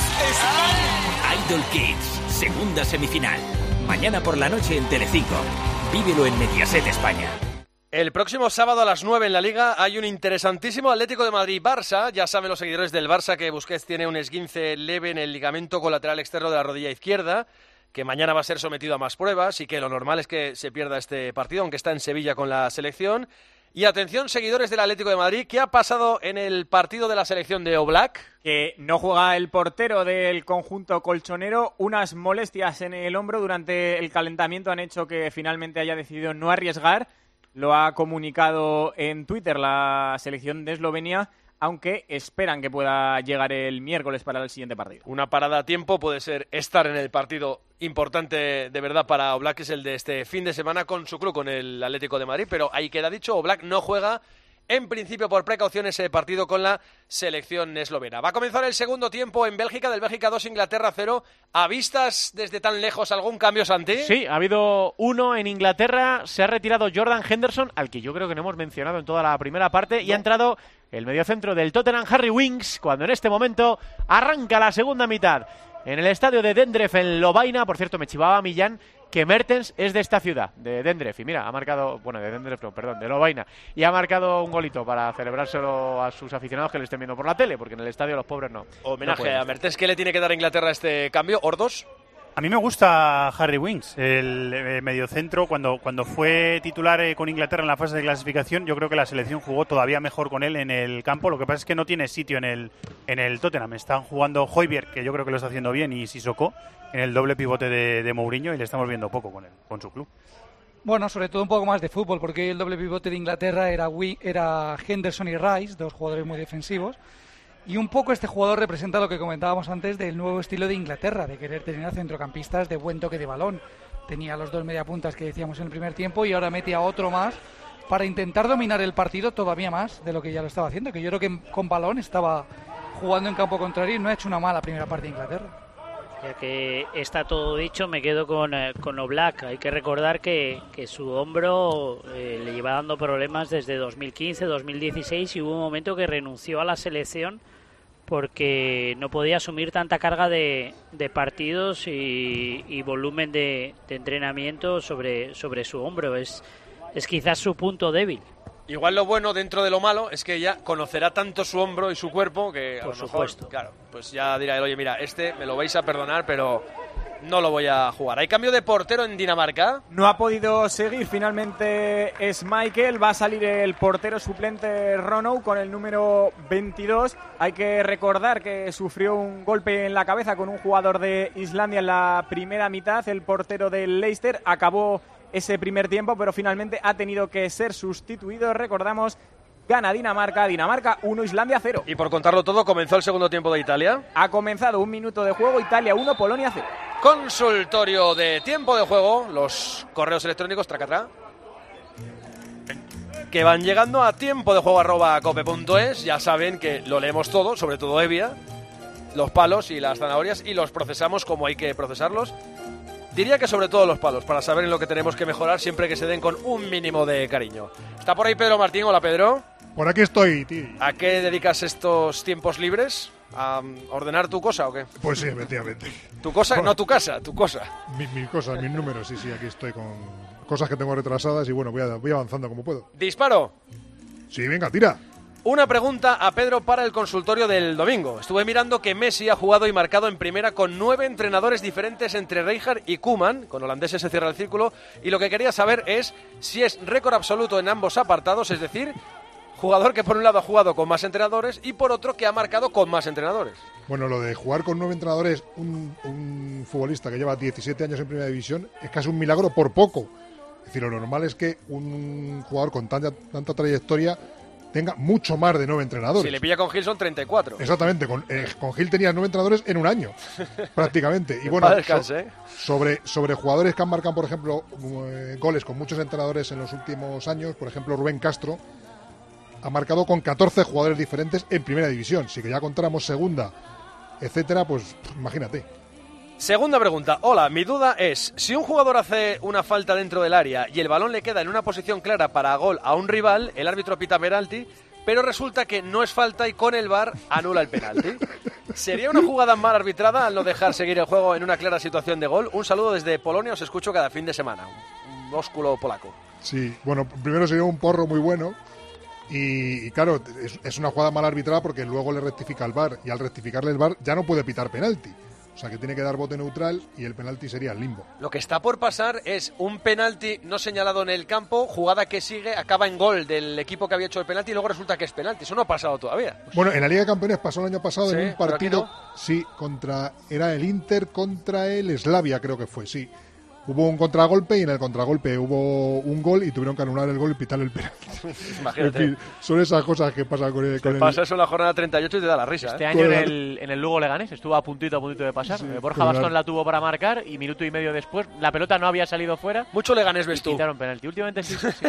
España. Idol Kids. Segunda semifinal. Mañana por la noche en Telecinco. Vívelo en Mediaset España. El próximo sábado a las nueve en la Liga hay un interesantísimo Atlético de Madrid-Barça. Ya saben los seguidores del Barça que Busquets tiene un esguince leve en el ligamento colateral externo de la rodilla izquierda, que mañana va a ser sometido a más pruebas y que lo normal es que se pierda este partido, aunque está en Sevilla con la selección. Y atención, seguidores del Atlético de Madrid, ¿qué ha pasado en el partido de la selección de Oblak? Que no juega el portero del conjunto colchonero. Unas molestias en el hombro durante el calentamiento han hecho que finalmente haya decidido no arriesgar. Lo ha comunicado en Twitter la selección de Eslovenia, aunque esperan que pueda llegar el miércoles para el siguiente partido. Una parada a tiempo puede ser estar en el partido importante de verdad para Oblak, que es el de este fin de semana con su club, con el Atlético de Madrid, pero ahí queda dicho, Oblak no juega en principio por precaución ese partido con la selección eslovena. Va a comenzar el segundo tiempo en Bélgica, del Bélgica dos, Inglaterra cero. ¿A vistas desde tan lejos algún cambio, Santi? Sí, ha habido uno en Inglaterra. Se ha retirado Jordan Henderson, al que yo creo que no hemos mencionado en toda la primera parte, no. Y ha entrado el mediocentro del Tottenham, Harry Winks, cuando en este momento arranca la segunda mitad. En el estadio de Dendref, en Lovaina, por cierto, me chivaba Millán que Mertens es de esta ciudad, de Dendref, y mira, ha marcado, bueno, de Dendref, no, perdón, de Lovaina, y ha marcado un golito para celebrárselo a sus aficionados que le estén viendo por la tele, porque en el estadio los pobres no. Homenaje no a Mertens. ¿Qué le tiene que dar a Inglaterra este cambio, Ordos? A mí me gusta Harry Winks, el eh, mediocentro. Cuando, cuando fue titular eh, con Inglaterra en la fase de clasificación, yo creo que la selección jugó todavía mejor con él en el campo. Lo que pasa es que no tiene sitio en el, en el Tottenham. Están jugando Højbjerg, que yo creo que lo está haciendo bien, y Sissoko en el doble pivote de, de Mourinho, y le estamos viendo poco con él, con su club. Bueno, sobre todo un poco más de fútbol, porque el doble pivote de Inglaterra era, era Henderson y Rice, dos jugadores muy defensivos. Y un poco este jugador representa lo que comentábamos antes del nuevo estilo de Inglaterra, de querer tener a centrocampistas de buen toque de balón. Tenía los dos mediapuntas que decíamos en el primer tiempo y ahora mete a otro más para intentar dominar el partido todavía más de lo que ya lo estaba haciendo, que yo creo que con balón estaba jugando en campo contrario y no ha hecho una mala primera parte de Inglaterra. Ya que está todo dicho, me quedo con, eh, con Oblak. Hay que recordar que, que su hombro eh, le lleva dando problemas desde dos mil quince, dos mil dieciséis, y hubo un momento que renunció a la selección porque no podía asumir tanta carga de, de partidos y, y volumen de, de entrenamiento sobre, sobre su hombro. Es, es quizás su punto débil. Igual lo bueno dentro de lo malo es que ya conocerá tanto su hombro y su cuerpo que a Por lo mejor, supuesto. claro, pues ya dirá él, oye, mira, este me lo vais a perdonar, pero no lo voy a jugar. ¿Hay cambio de portero en Dinamarca? No ha podido seguir, finalmente es Michael, va a salir el portero suplente Ronou con el número veintidós. Hay que recordar que sufrió un golpe en la cabeza con un jugador de Islandia en la primera mitad, el portero del Leicester, acabó ese primer tiempo, pero finalmente ha tenido que ser sustituido. Recordamos, gana Dinamarca, Dinamarca uno, Islandia cero. Y por contarlo todo, comenzó el segundo tiempo de Italia. Ha comenzado un minuto de juego, Italia uno, Polonia cero. Consultorio de tiempo de juego, los correos electrónicos, tracatrá, que van llegando a tiempo de juego arroba cope punto es. Ya saben que lo leemos todo, sobre todo Evia, los palos y las zanahorias, y los procesamos como hay que procesarlos. Diría que sobre todo los palos, para saber en lo que tenemos que mejorar siempre que se den con un mínimo de cariño. Está por ahí Pedro Martín. Hola, Pedro. Por aquí estoy, tío. ¿A qué dedicas estos tiempos libres? ¿A ordenar tu cosa o qué? Pues sí, efectivamente. ¿Tu cosa? Bueno, no tu casa, tu cosa. Mi, mis cosas, mis números, sí, sí, aquí estoy con cosas que tengo retrasadas y bueno, voy, a, voy avanzando como puedo. ¿Disparo? Sí, venga, tira. Una pregunta a Pedro para el consultorio del domingo. Estuve mirando que Messi ha jugado y marcado en primera con nueve entrenadores diferentes entre Rijkaard y Koeman. Con holandeses se cierra el círculo. Y lo que quería saber es si es récord absoluto en ambos apartados, es decir, jugador que por un lado ha jugado con más entrenadores y por otro que ha marcado con más entrenadores. Bueno, lo de jugar con nueve entrenadores, un, un futbolista que lleva diecisiete años en primera división, es casi un milagro por poco. Es decir, lo normal es que un jugador con tanta, tanta trayectoria tenga mucho más de nueve entrenadores. Si le pilla con Gil son treinta y cuatro. Exactamente, con, eh, con Gil tenía nueve entrenadores en un año, prácticamente. Y bueno, descanse, ¿eh? so, sobre, sobre jugadores que han marcado, por ejemplo, eh, goles con muchos entrenadores en los últimos años, por ejemplo, Rubén Castro ha marcado con catorce jugadores diferentes en primera división. Si que ya contáramos segunda, etcétera, pues imagínate. Segunda pregunta. Hola, mi duda es, si un jugador hace una falta dentro del área y el balón le queda en una posición clara para gol a un rival, el árbitro pita penalti, pero resulta que no es falta y con el V A R anula el penalti. ¿Sería una jugada mal arbitrada al no dejar seguir el juego en una clara situación de gol? Un saludo desde Polonia, os escucho cada fin de semana. Un ósculo polaco. Sí, bueno, primero sería un porro muy bueno. Y, y claro, es, es una jugada mal arbitrada porque luego le rectifica el V A R y al rectificarle el V A R ya no puede pitar penalti. O sea que tiene que dar bote neutral y el penalti sería el limbo. Lo que está por pasar es un penalti no señalado en el campo, jugada que sigue, acaba en gol del equipo que había hecho el penalti y luego resulta que es penalti. Eso no ha pasado todavía. Bueno, en la Liga de Campeones pasó el año pasado, sí, en un partido, no. sí, contra, era el Inter contra el Slavia, creo que fue, sí. Hubo un contragolpe y en el contragolpe hubo un gol y tuvieron que anular el gol y pitar el penalti. Imagínate. En fin, son esas cosas que pasan con el... Te con pasa el... eso en la jornada treinta y ocho y te da la risa. Este ¿eh? año en el, en el Lugo Leganés estuvo a puntito a puntito de pasar. Sí, Borja Bastón la tuvo para marcar y minuto y medio después la pelota no había salido fuera. Mucho Leganés ves y tú. Quitaron penalti. Últimamente sí. sí, sí.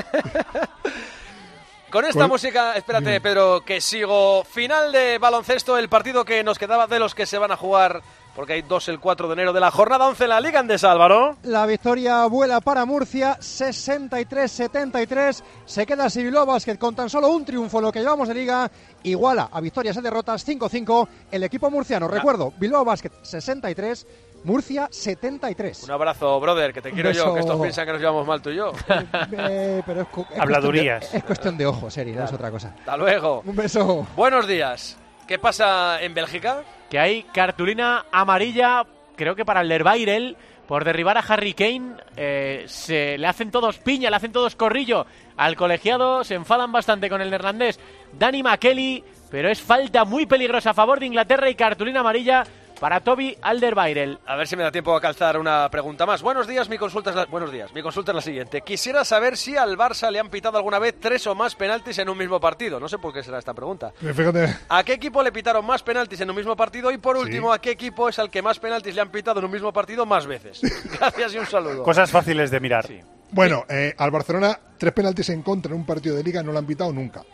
Con esta Con... música, espérate, Dime. Pedro, que sigo. Final de baloncesto, el partido que nos quedaba de los que se van a jugar, porque hay dos el cuatro de enero de la jornada once en la Liga Endesa, Álvaro. La victoria vuela para Murcia, sesenta y tres setenta y tres. Se queda así Bilbao Basket con tan solo un triunfo en lo que llevamos de Liga. Iguala a victorias y derrotas cinco cinco el equipo murciano. Ah. Recuerdo, Bilbao Basket sesenta y tres, Murcia setenta y tres. Un abrazo, brother, que te quiero yo, que estos piensan que nos llevamos mal tú y yo. Eh, pero es, es Habladurías. De, es cuestión de ojo, Seri, claro. No es otra cosa. Hasta luego. Un beso. Buenos días. ¿Qué pasa en Bélgica? Que hay cartulina amarilla, creo que para el Lerbairel, por derribar a Harry Kane. Eh, se le hacen todos piña, le hacen todos corrillo al colegiado. Se enfadan bastante con el neerlandés Danny McKelly, pero es falta muy peligrosa a favor de Inglaterra y cartulina amarilla para Toby Alderweireld. A ver si me da tiempo a calzar una pregunta más. Buenos días, mi consulta es la... Buenos días, mi consulta es la siguiente. Quisiera saber si al Barça le han pitado alguna vez tres o más penaltis en un mismo partido. No sé por qué será esta pregunta. Fíjate. ¿A qué equipo le pitaron más penaltis en un mismo partido? Y por último, sí. ¿a qué equipo es al que más penaltis le han pitado en un mismo partido más veces? Gracias y un saludo. Cosas fáciles de mirar. Sí. Bueno, eh, al Barcelona tres penaltis en contra en un partido de Liga no le han pitado nunca.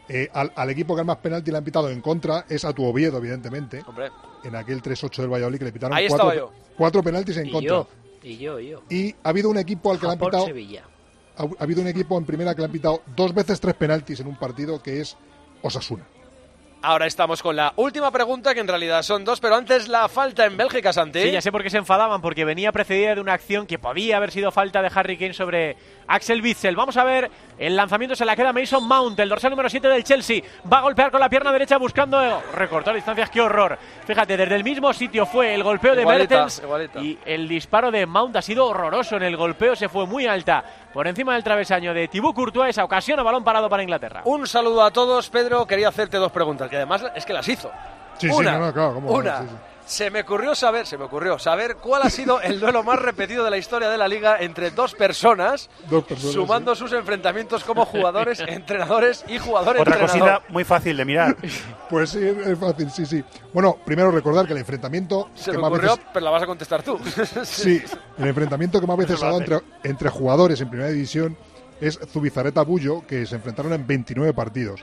Eh, al, al equipo que más penalti le han pitado en contra es a tu Oviedo, evidentemente. Hombre. En aquel tres ocho del Valladolid que le pitaron Ahí cuatro, estaba yo. cuatro penaltis en Y contra. yo, y yo, y yo. Y ha habido un equipo al que le han Japón, pitado. Sevilla. Ha, ha habido un equipo en primera que le han pitado dos veces tres penaltis en un partido, que es Osasuna. Ahora estamos con la última pregunta, que en realidad son dos, pero antes la falta en Bélgica, Santi. Sí, ya sé por qué se enfadaban, porque venía precedida de una acción que podía haber sido falta de Harry Kane sobre Axel Witsel. Vamos a ver, el lanzamiento se la queda Mason Mount, el dorsal número siete del Chelsea. Va a golpear con la pierna derecha buscando recortar distancias. ¡Qué horror! Fíjate, desde el mismo sitio fue el golpeo de Igualita, Mertens igualita. y el disparo de Mount ha sido horroroso. En el golpeo se fue muy alta por encima del travesaño de Thibaut Courtois. Esa ocasión a balón parado para Inglaterra. Un saludo a todos, Pedro. Quería hacerte dos preguntas, que además es que las hizo. Sí, una, sí, no, no, claro, ¿cómo? una. Sí, sí. Se me ocurrió saber, se me ocurrió saber cuál ha sido el duelo más repetido de la historia de la Liga entre dos personas, Dos personas, sumando sus enfrentamientos como jugadores, entrenadores y jugador Otra entrenador. cosita muy fácil de mirar. Pues sí, es fácil, sí, sí. Bueno, primero recordar que el enfrentamiento Se que me más ocurrió, veces, pero la vas a contestar tú. sí, el enfrentamiento que más veces Eso ha lo dado entre, entre jugadores en primera división es Zubizarreta Bullo, que se enfrentaron en veintinueve partidos.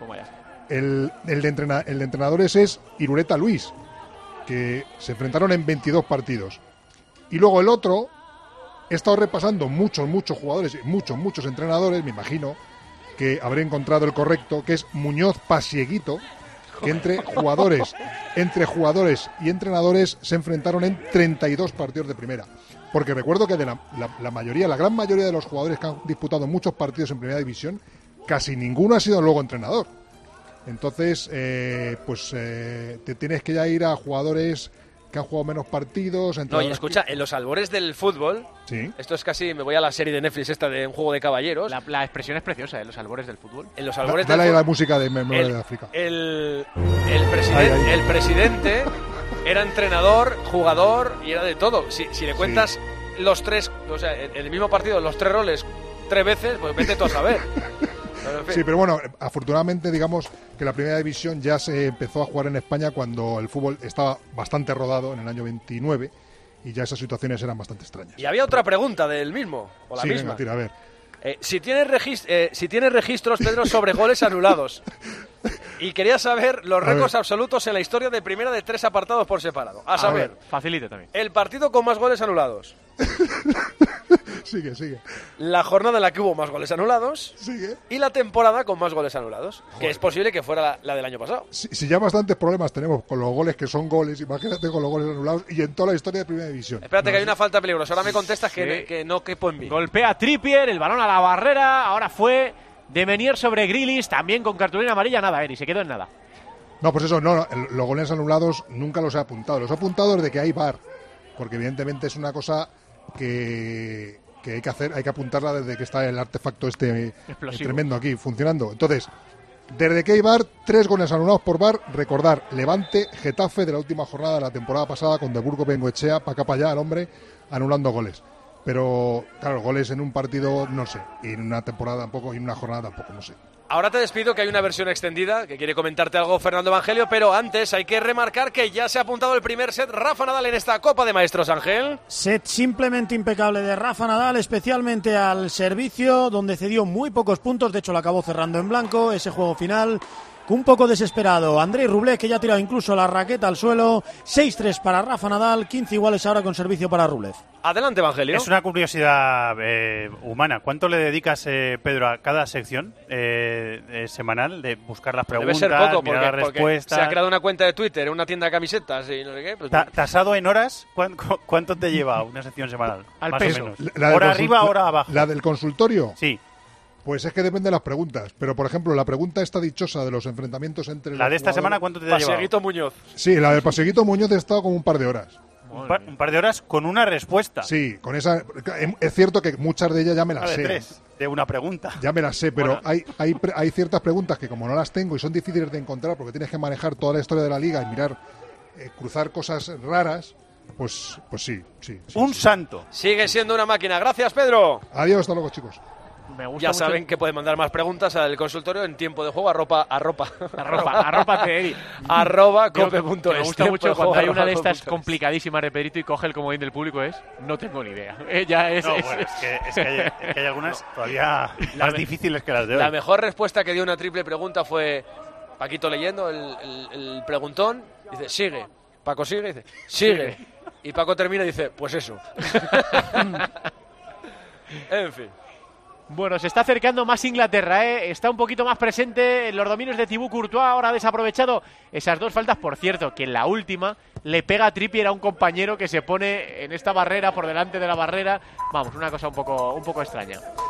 El, el, de entrena, el de entrenadores es Irureta Luis, que se enfrentaron en veintidós partidos. Y luego el otro, he estado repasando muchos, muchos jugadores, muchos, muchos entrenadores, me imagino que habré encontrado el correcto, que es Muñoz Pasieguito, que entre jugadores, entre jugadores y entrenadores se enfrentaron en treinta y dos partidos de primera. Porque recuerdo que de la, la, la mayoría, la gran mayoría de los jugadores que han disputado muchos partidos en primera división, casi ninguno ha sido luego entrenador. Entonces, eh, pues eh, te tienes que ya ir a jugadores que han jugado menos partidos. No, y escucha, en los albores del fútbol, sí. Esto es casi, me voy a la serie de Netflix esta de Un juego de caballeros. La, la expresión es preciosa, ¿eh? Los albores del fútbol. En los albores Dale del ahí la fútbol, música de Memoria el, de África. El, el, presiden, Ahí, ahí. el presidente era entrenador, jugador y era de todo. Si, si le cuentas sí. los tres, o sea, en el mismo partido, los tres roles tres veces, pues vete tú a saber. Pero, en fin. Sí, pero bueno, afortunadamente digamos que la primera división ya se empezó a jugar en España cuando el fútbol estaba bastante rodado en el año veintinueve y ya esas situaciones eran bastante extrañas. Y había otra pregunta del mismo, o la sí, misma. Venga, tira, a ver. Eh, si, tienes regist- eh, si tienes registros, Pedro, sobre goles anulados. Y quería saber los récords absolutos en la historia de primera de tres apartados por separado. A saber, a ver, facilite también. El partido con más goles anulados. Sigue, sigue. La jornada en la que hubo más goles anulados. Sigue. Y la temporada con más goles anulados. Joder. Que es posible que fuera la, la del año pasado. Si, si ya bastantes problemas tenemos con los goles que son goles, imagínate con los goles anulados y en toda la historia de primera división. Espérate, no, que hay sí. una falta peligrosa. Ahora me contestas Sí. que, que no quepo en mí. Golpea Trippier, el balón a la barrera. Ahora fue de Menier sobre Grealish, también con cartulina amarilla. Nada, Eri, se quedó en nada. No, pues eso, no, no, los goles anulados nunca los he apuntado. Los he apuntado desde que hay V A R, porque evidentemente es una cosa que, que hay que hacer, hay que apuntarla desde que está el artefacto este Explosivo. tremendo aquí funcionando. Entonces, desde que hay V A R, tres goles anulados por V A R. Recordar, Levante, Getafe de la última jornada de la temporada pasada, con De Burgo Bengoechea, para acá para allá, el hombre, anulando goles. Pero, claro, goles en un partido, no sé, y en una temporada tampoco, y en una jornada tampoco, no sé. Ahora te despido, que hay una versión extendida, que quiere comentarte algo Fernando Evangelio, pero antes hay que remarcar que ya se ha apuntado el primer set Rafa Nadal en esta Copa de Maestros, Ángel. Set simplemente impecable de Rafa Nadal, especialmente al servicio, donde cedió muy pocos puntos, de hecho lo acabó cerrando en blanco, ese juego final un poco desesperado. Andrei Rublev, que ya ha tirado incluso la raqueta al suelo, seis tres para Rafa Nadal, quince iguales ahora con servicio para Rublev. Adelante, Evangelio. Es una curiosidad eh, humana. ¿Cuánto le dedicas, eh, Pedro, a cada sección eh, eh, semanal de buscar las preguntas, Debe ser poco, mirar porque, las porque respuestas? se ha creado una cuenta de Twitter, una tienda de camisetas y no sé qué. Pues, Ta- tasado en horas, ¿cuán- cu- ¿cuánto te lleva una sección semanal? Al Más peso. o menos. La del ¿Hora consul- arriba, hora la- abajo? ¿La del consultorio? Sí. Pues es que depende de las preguntas. Pero, por ejemplo, la pregunta esta dichosa de los enfrentamientos entre La los de esta jugadores- semana, ¿cuánto te ha llevado? Pasieguito Muñoz. Sí, la del Paseguito Muñoz ha estado como un par de horas. Un par, un par de horas con una respuesta. Sí, con esa. Es cierto que muchas de ellas ya me Una las de sé. tres, de una pregunta. Ya me las sé, pero Bueno. hay, hay, pre- hay ciertas preguntas que como no las tengo y son difíciles de encontrar porque tienes que manejar toda la historia de la liga y mirar, eh, cruzar cosas raras, pues, pues sí, sí, sí. Un santo. Sigue siendo una máquina. Gracias, Pedro. Adiós, hasta luego, chicos. Me gusta ya mucho saben el... que pueden mandar más preguntas al consultorio en tiempo de juego, arropa, arropa, arropa, arropa T Eri. arroba cope punto es. Me gusta mucho cuando hay una de estas complicadísimas de Pedrito y coge el comodín del público es, no tengo ni idea. Ella es, no, es, bueno, es, que, es, que hay, es que hay algunas todavía más difíciles que las de hoy. La mejor respuesta que dio una triple pregunta fue Paquito leyendo el, el, el preguntón, dice, sigue. Paco sigue, dice, sigue. Y Paco termina y dice, pues eso. En fin. Bueno, se está acercando más Inglaterra, ¿eh? Está un poquito más presente en los dominios de Thibaut Courtois. Ahora ha desaprovechado esas dos faltas. Por cierto, que en la última le pega a Trippier a un compañero que se pone en esta barrera, por delante de la barrera. Vamos, una cosa un poco, un poco extraña.